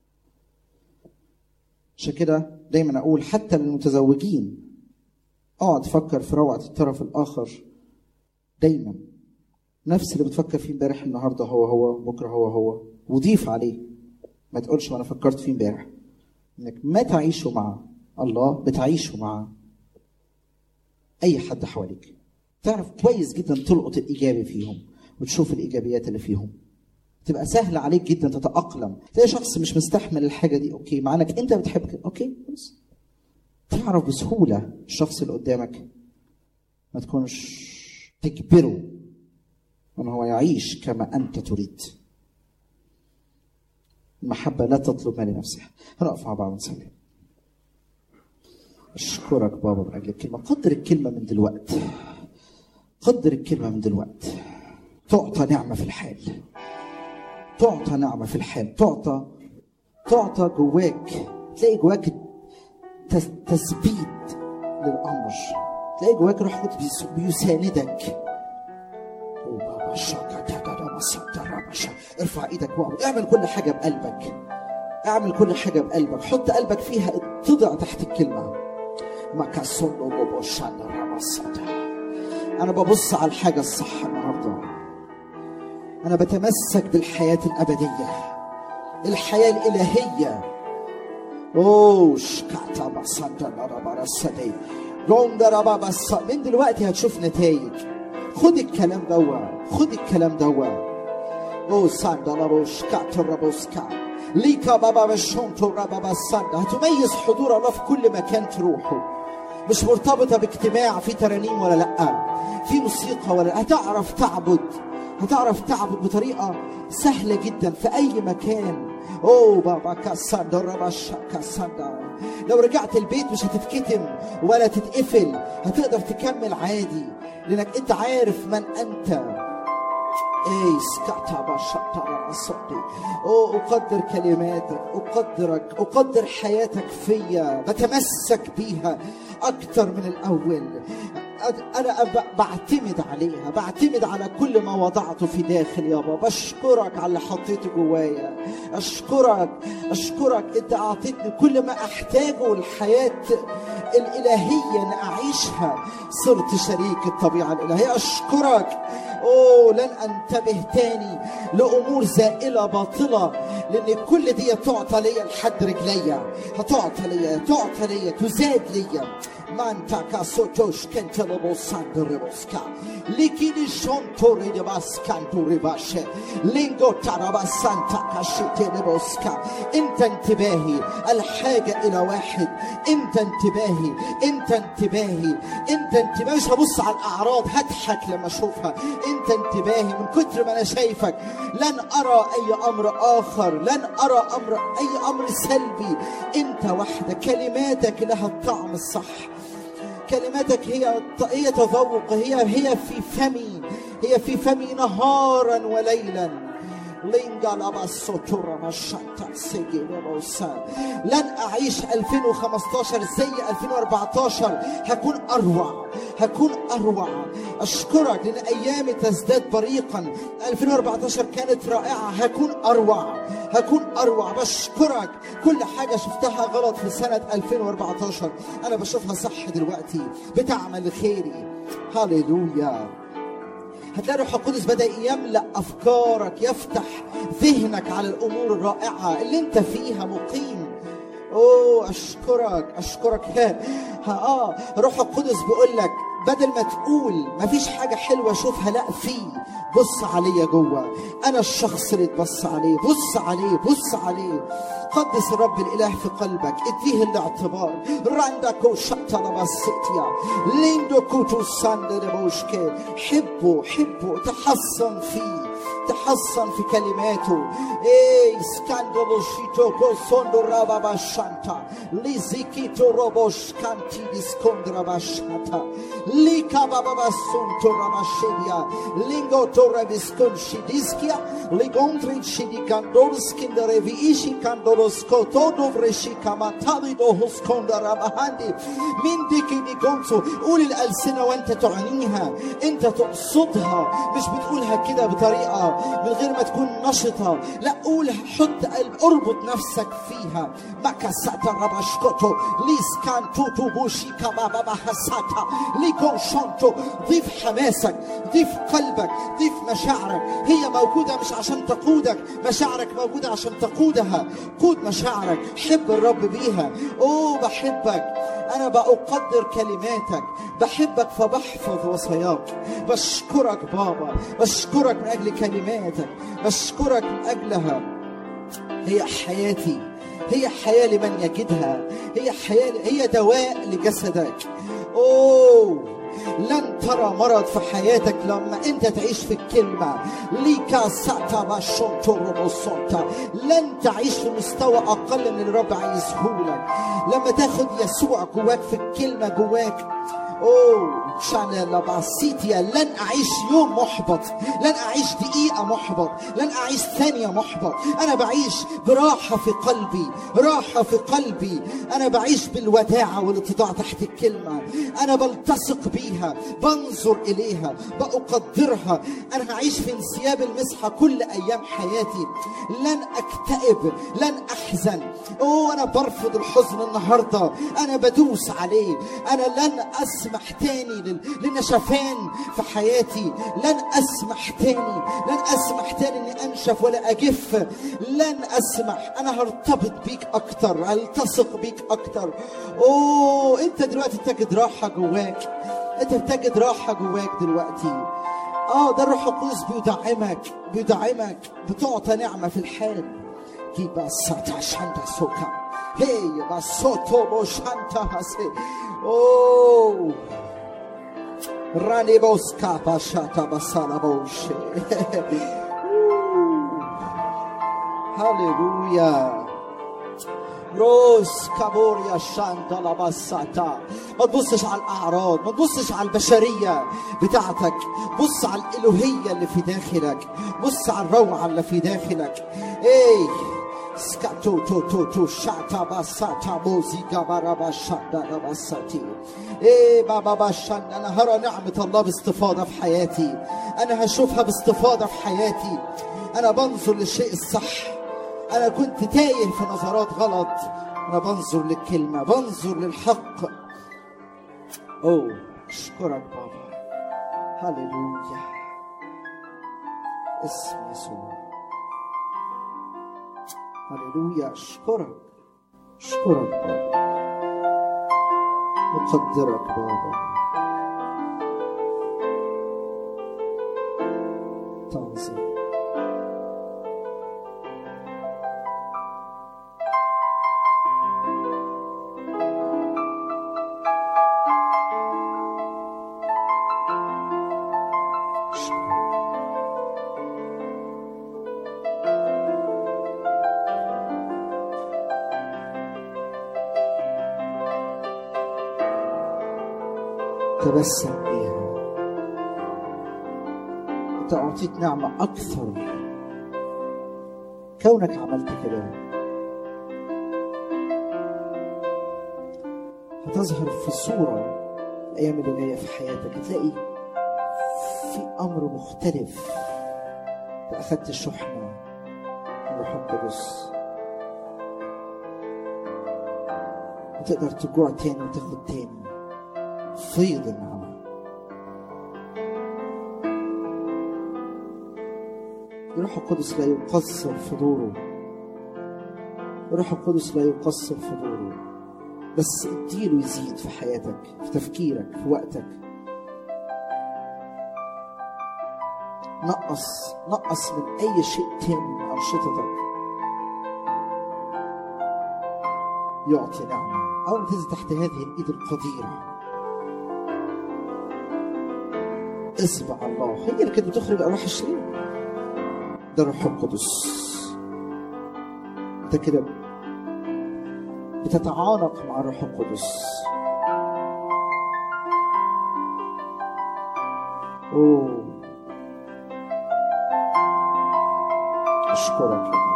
عشان كده دايما أقول حتى للمتزوجين، اقعد فكر في روعة الطرف الآخر دايما. نفس اللي بتفكر فيه امبارح النهارده هو هو بكره هو هو، وضيف عليه. ما تقولش وانا فكرت فيه امبارح. انك ما تعيشه مع الله بتعيشه مع اي حد حواليك. تعرف كويس جدا تلقط الايجابي فيهم وتشوف الايجابيات اللي فيهم. تبقى سهل عليك جدا تتأقلم. تلاقي شخص مش مستحمل الحاجه دي، اوكي، مع انك انت بتحب كده، اوكي بس تعرف بسهوله الشخص اللي قدامك، ما تكونش تجبره ان هو يعيش كما انت تريد. المحبه لا تطلب ما لنفسها. هنقف مع بعض نصلي. اشكرك بابا من اجل الكلمه. قدر الكلمه من دلوقتي، قدر الكلمه من دلوقتي. تعطى نعمه في الحال، تعطى نعمه في الحال، تعطى تعطى جواك. تلاقي جواك تثبيت للامر، تلاقي جواك روح قدس بيساندك. ارفع ايدك واعبد. اعمل كل حاجه بقلبك، اعمل كل حاجه بقلبك. حط قلبك فيها، اتضع تحت الكلمه. انا ببص على الحاجه الصح النهارده. انا بتمسك بالحياه الابديه، الحياه الالهيه. اوش كاتا بسانتا رابا رسدي روندا رابا بس. من دلوقتي هتشوف نتائج. خد الكلام دوا، خد الكلام دوا. او ساندا لابوش كاتا رابوسكا ليكا بابا بشونتو رابا بساندا. هتميز حضور الله في كل مكان تروحه. مش مرتبطه باجتماع في ترانيم ولا لا، في موسيقى ولا لا. هتعرف تعبد، هتعرف تعبد بطريقه سهله جدا في اي مكان. اوه بابا كاساندا راباشا كاساندا. لو رجعت البيت مش هتتكتم ولا تتقفل، هتقدر تكمل عادي لانك انت عارف من انت. اي سكاتا باشا ترى صدي. او اقدر كلماتك، اقدرك، اقدر حياتك فيا، بتمسك بيها اكتر من الاول. انا بعتمد عليها، بعتمد على كل ما وضعته في داخل يابا. بشكرك على اللي حطيته جوايا. اشكرك اشكرك انت اعطيتني كل ما احتاجه الحياه الالهيه ان اعيشها. صرت شريك الطبيعه الالهيه. اشكرك. اوه لن انتبه تاني لامور زائله باطله، لان كل دي تعطى ليا لحد رجليا. هتعطى ليا، تعطى ليا، تزاد ليا. مانتاكا سوتوش كنتلبو ساندربوسكا ليكيني شونتوري دباسكانتوري باشا لينجو تارابا سانتاكا شيتينبوسكا. انت انتباهي، الحاجه الى واحد. انت انتباهي، انت انتباهي، انت انتباهي. مش هبص على الاعراض، هضحك لما اشوفها. انت انتباهي من كتر ما انا شايفك. لن ارى اي امر اخر، لن ارى امر اي امر سلبي. انت وحدك. كلماتك لها الطعم الصح. كلماتك هي هي تذوق، هي هي في فمي، هي في فمي نهارا وليلا. لن أعيش ألفين وخمستاشر زي ألفين وأربعتاشر. هكون أروع، هكون أروع. أشكرك لأن أيامي تزداد بريقا. ألفين وأربعتاشر كانت رائعة. هكون أروع، هكون أروع. بشكرك. كل حاجة شفتها غلط في سنة ألفين وأربعتاشر أنا بشوفها صح دلوقتي، بتعمل خيري. هاليلويا. هتلاقي روح القدس بدأ يملأ أفكارك، يفتح ذهنك على الأمور الرائعة اللي أنت فيها مقيم. أوه أشكرك أشكرك. ها آه روح القدس بيقول لك بدل ما تقول مفيش حاجة حلوة اشوفها، لا في، بص عليا جوه، انا الشخص اللي تبص عليه، بص عليه بص عليه. قدس الرب الاله في قلبك، اديه الاعتبار. راندكو شاتلاباسيتيا ليندوكو توساندربوشكي، حبه حبه، تحصن فيه، تحصن في كلماته. اي سكاندولو شيتوكو سوندو رابابا شانتا ليزيكيتو روبوش كانتي ديسكوندرا باشاتا ليكا بابا سونتو راماشيديا لينغو تورا بيسكونشي ديسكيا ليغونتري شيدي كاندورس كندريفي ايشي كاندورسكو تودو فريشي كاماتالي دوهوس كوندرا بهاندي من ديكي دي كونسو. قول الألسنة وانت تعنيها، انت تقصدها، مش بتقولها كده بطريقة من غير ما تكون نشطة، لا قولها، حط قلب، اربط نفسك فيها. مكاساتا رباشكوتو ليسكان توتو بوشي كبابا بحساتا ليكو شانتو. ضيف حماسك، ضيف قلبك، ضيف مشاعرك. هي موجودة مش عشان تقودك، مشاعرك موجودة عشان تقودها. قود مشاعرك، حب الرب بيها. اوه بحبك، انا بقدر كلماتك، بحبك فبحفظ وصاياك. بشكرك بابا، بشكرك من اجل كلماتك، بشكرك من اجلها. هي حياتي، هي حياة لمن يجدها، هي حياة، هي دواء لجسدك. اوه لن ترى مرض في حياتك لما انت تعيش في الكلمة. ليكا ساتا باشونتو روبوسونتا، لن تعيش في مستوى اقل من الرب عايزهولك لما تاخد يسوع جواك في الكلمة جواك. اوه شانيلا باسيتيا، لن اعيش يوم محبط، لن اعيش دقيقة محبط، لن اعيش ثانية محبط. انا بعيش براحة في قلبي، راحة في قلبي. انا بعيش بالوداعة والاتضاع تحت الكلمة. انا بلتصق بيها، بنظر اليها، بقدرها. انا هعيش في انسياب المسحة كل ايام حياتي. لن اكتئب، لن احزن. اوه انا برفض الحزن النهاردة، انا بدوس عليه. انا لن اسمح تاني للنشفان في حياتي، لن اسمح تاني، لن اسمح تاني اني انشف ولا اجف، لن اسمح. انا هرتبط بيك اكتر، هلتصق بيك اكتر. اوه انت دلوقتي تجد راحة جواك، انت بتجد راحة جواك دلوقتي. اه ده الروح القدس بيدعمك، بيدعمك، بتعطى نعمة في الحال. كيبا ساتا شانتا سوكا هي باسوتو بوشانتا هاسي. اوه راني بوسكا باشاتا بسالا بوشي. هاليلويا. روس كابوريا شانتا لاباساتا. ما تبصش على الأعراض، ما تبصش على البشرية بتاعتك، بص على الإلهية اللي في داخلك، بص على الروعة اللي في داخلك. ايه سكاتو تو تو تو شاتا باساتا موزيكا بارابا شاتا باساتي. ايه بابا باشان، انا هرى نعمة الله باستفاضة في حياتي، انا هشوفها باستفاضة في حياتي. انا بنظر للشيء الصح، انا كنت تايه في نظرات غلط، انا بنظر للكلمة، بنظر للحق. اوه اشكرك بابا. هاليلويا. اسم يسوع. هاليلويا. اشكرك، اشكرك بابا، اقدرك بابا. تعظيم. تبسم بيها. انت اعطيت نعمة اكثر كونك عملت كده. هتظهر في صورة الايام اللي جاية في حياتك، هتلاقي في امر مختلف. انت اخدت الشحنة من الروح القدس، وتقدر تجوع تاني وتاخد تاني. فيض النعمة. الروح القدس لا يقصر في دوره، الروح القدس لا يقصر في دوره، بس اديله يزيد في حياتك، في تفكيرك، في وقتك. نقص نقص من أي شيء تاني من أنشطتك، يعطي نعمة. أول ما تنزل تحت هذه الإيد القديرة، اصبع الله، هي اللي كانت بتخرج أرواح الشرير، ده الروح القدس. أنت كده بتتعانق مع الروح القدس. أوه، أشكرك يا رب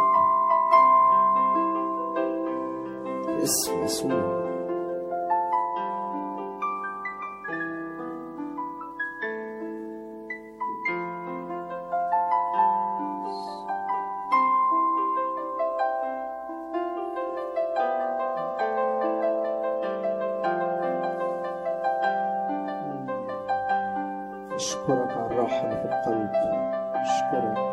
باسم يسوع. أشكرك على الراحة اللي في القلب. أشكرك.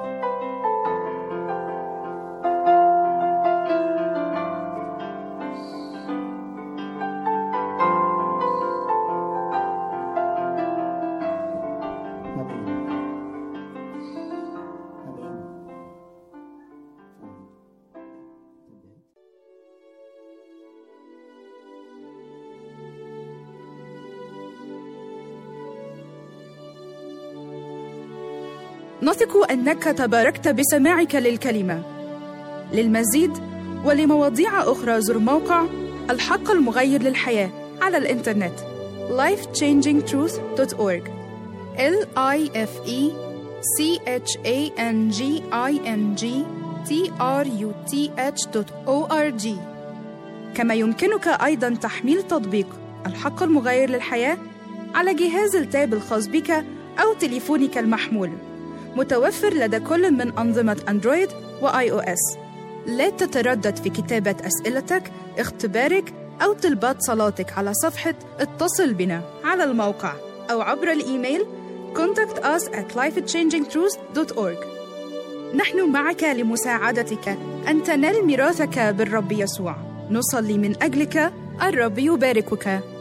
نثق أنك تباركت بسماعك للكلمة. للمزيد ولمواضيع أخرى زر موقع الحق المغير للحياة على الإنترنت life changing truth dot org L I F E C H A N G I N G T R U T H dot org. كما يمكنك أيضاً تحميل تطبيق الحق المغير للحياة على جهاز التاب الخاص بك أو تليفونك المحمول، متوفر لدى كل من أنظمة أندرويد وآي أو إس. لا تتردد في كتابة أسئلتك، اختبارك أو طلبات صلاتك على صفحة اتصل بنا على الموقع أو عبر الإيميل contact us at life changing truth dot org. نحن معك لمساعدتك أن تنال ميراثك بالرب يسوع. نصلي من أجلك. الرب يباركك.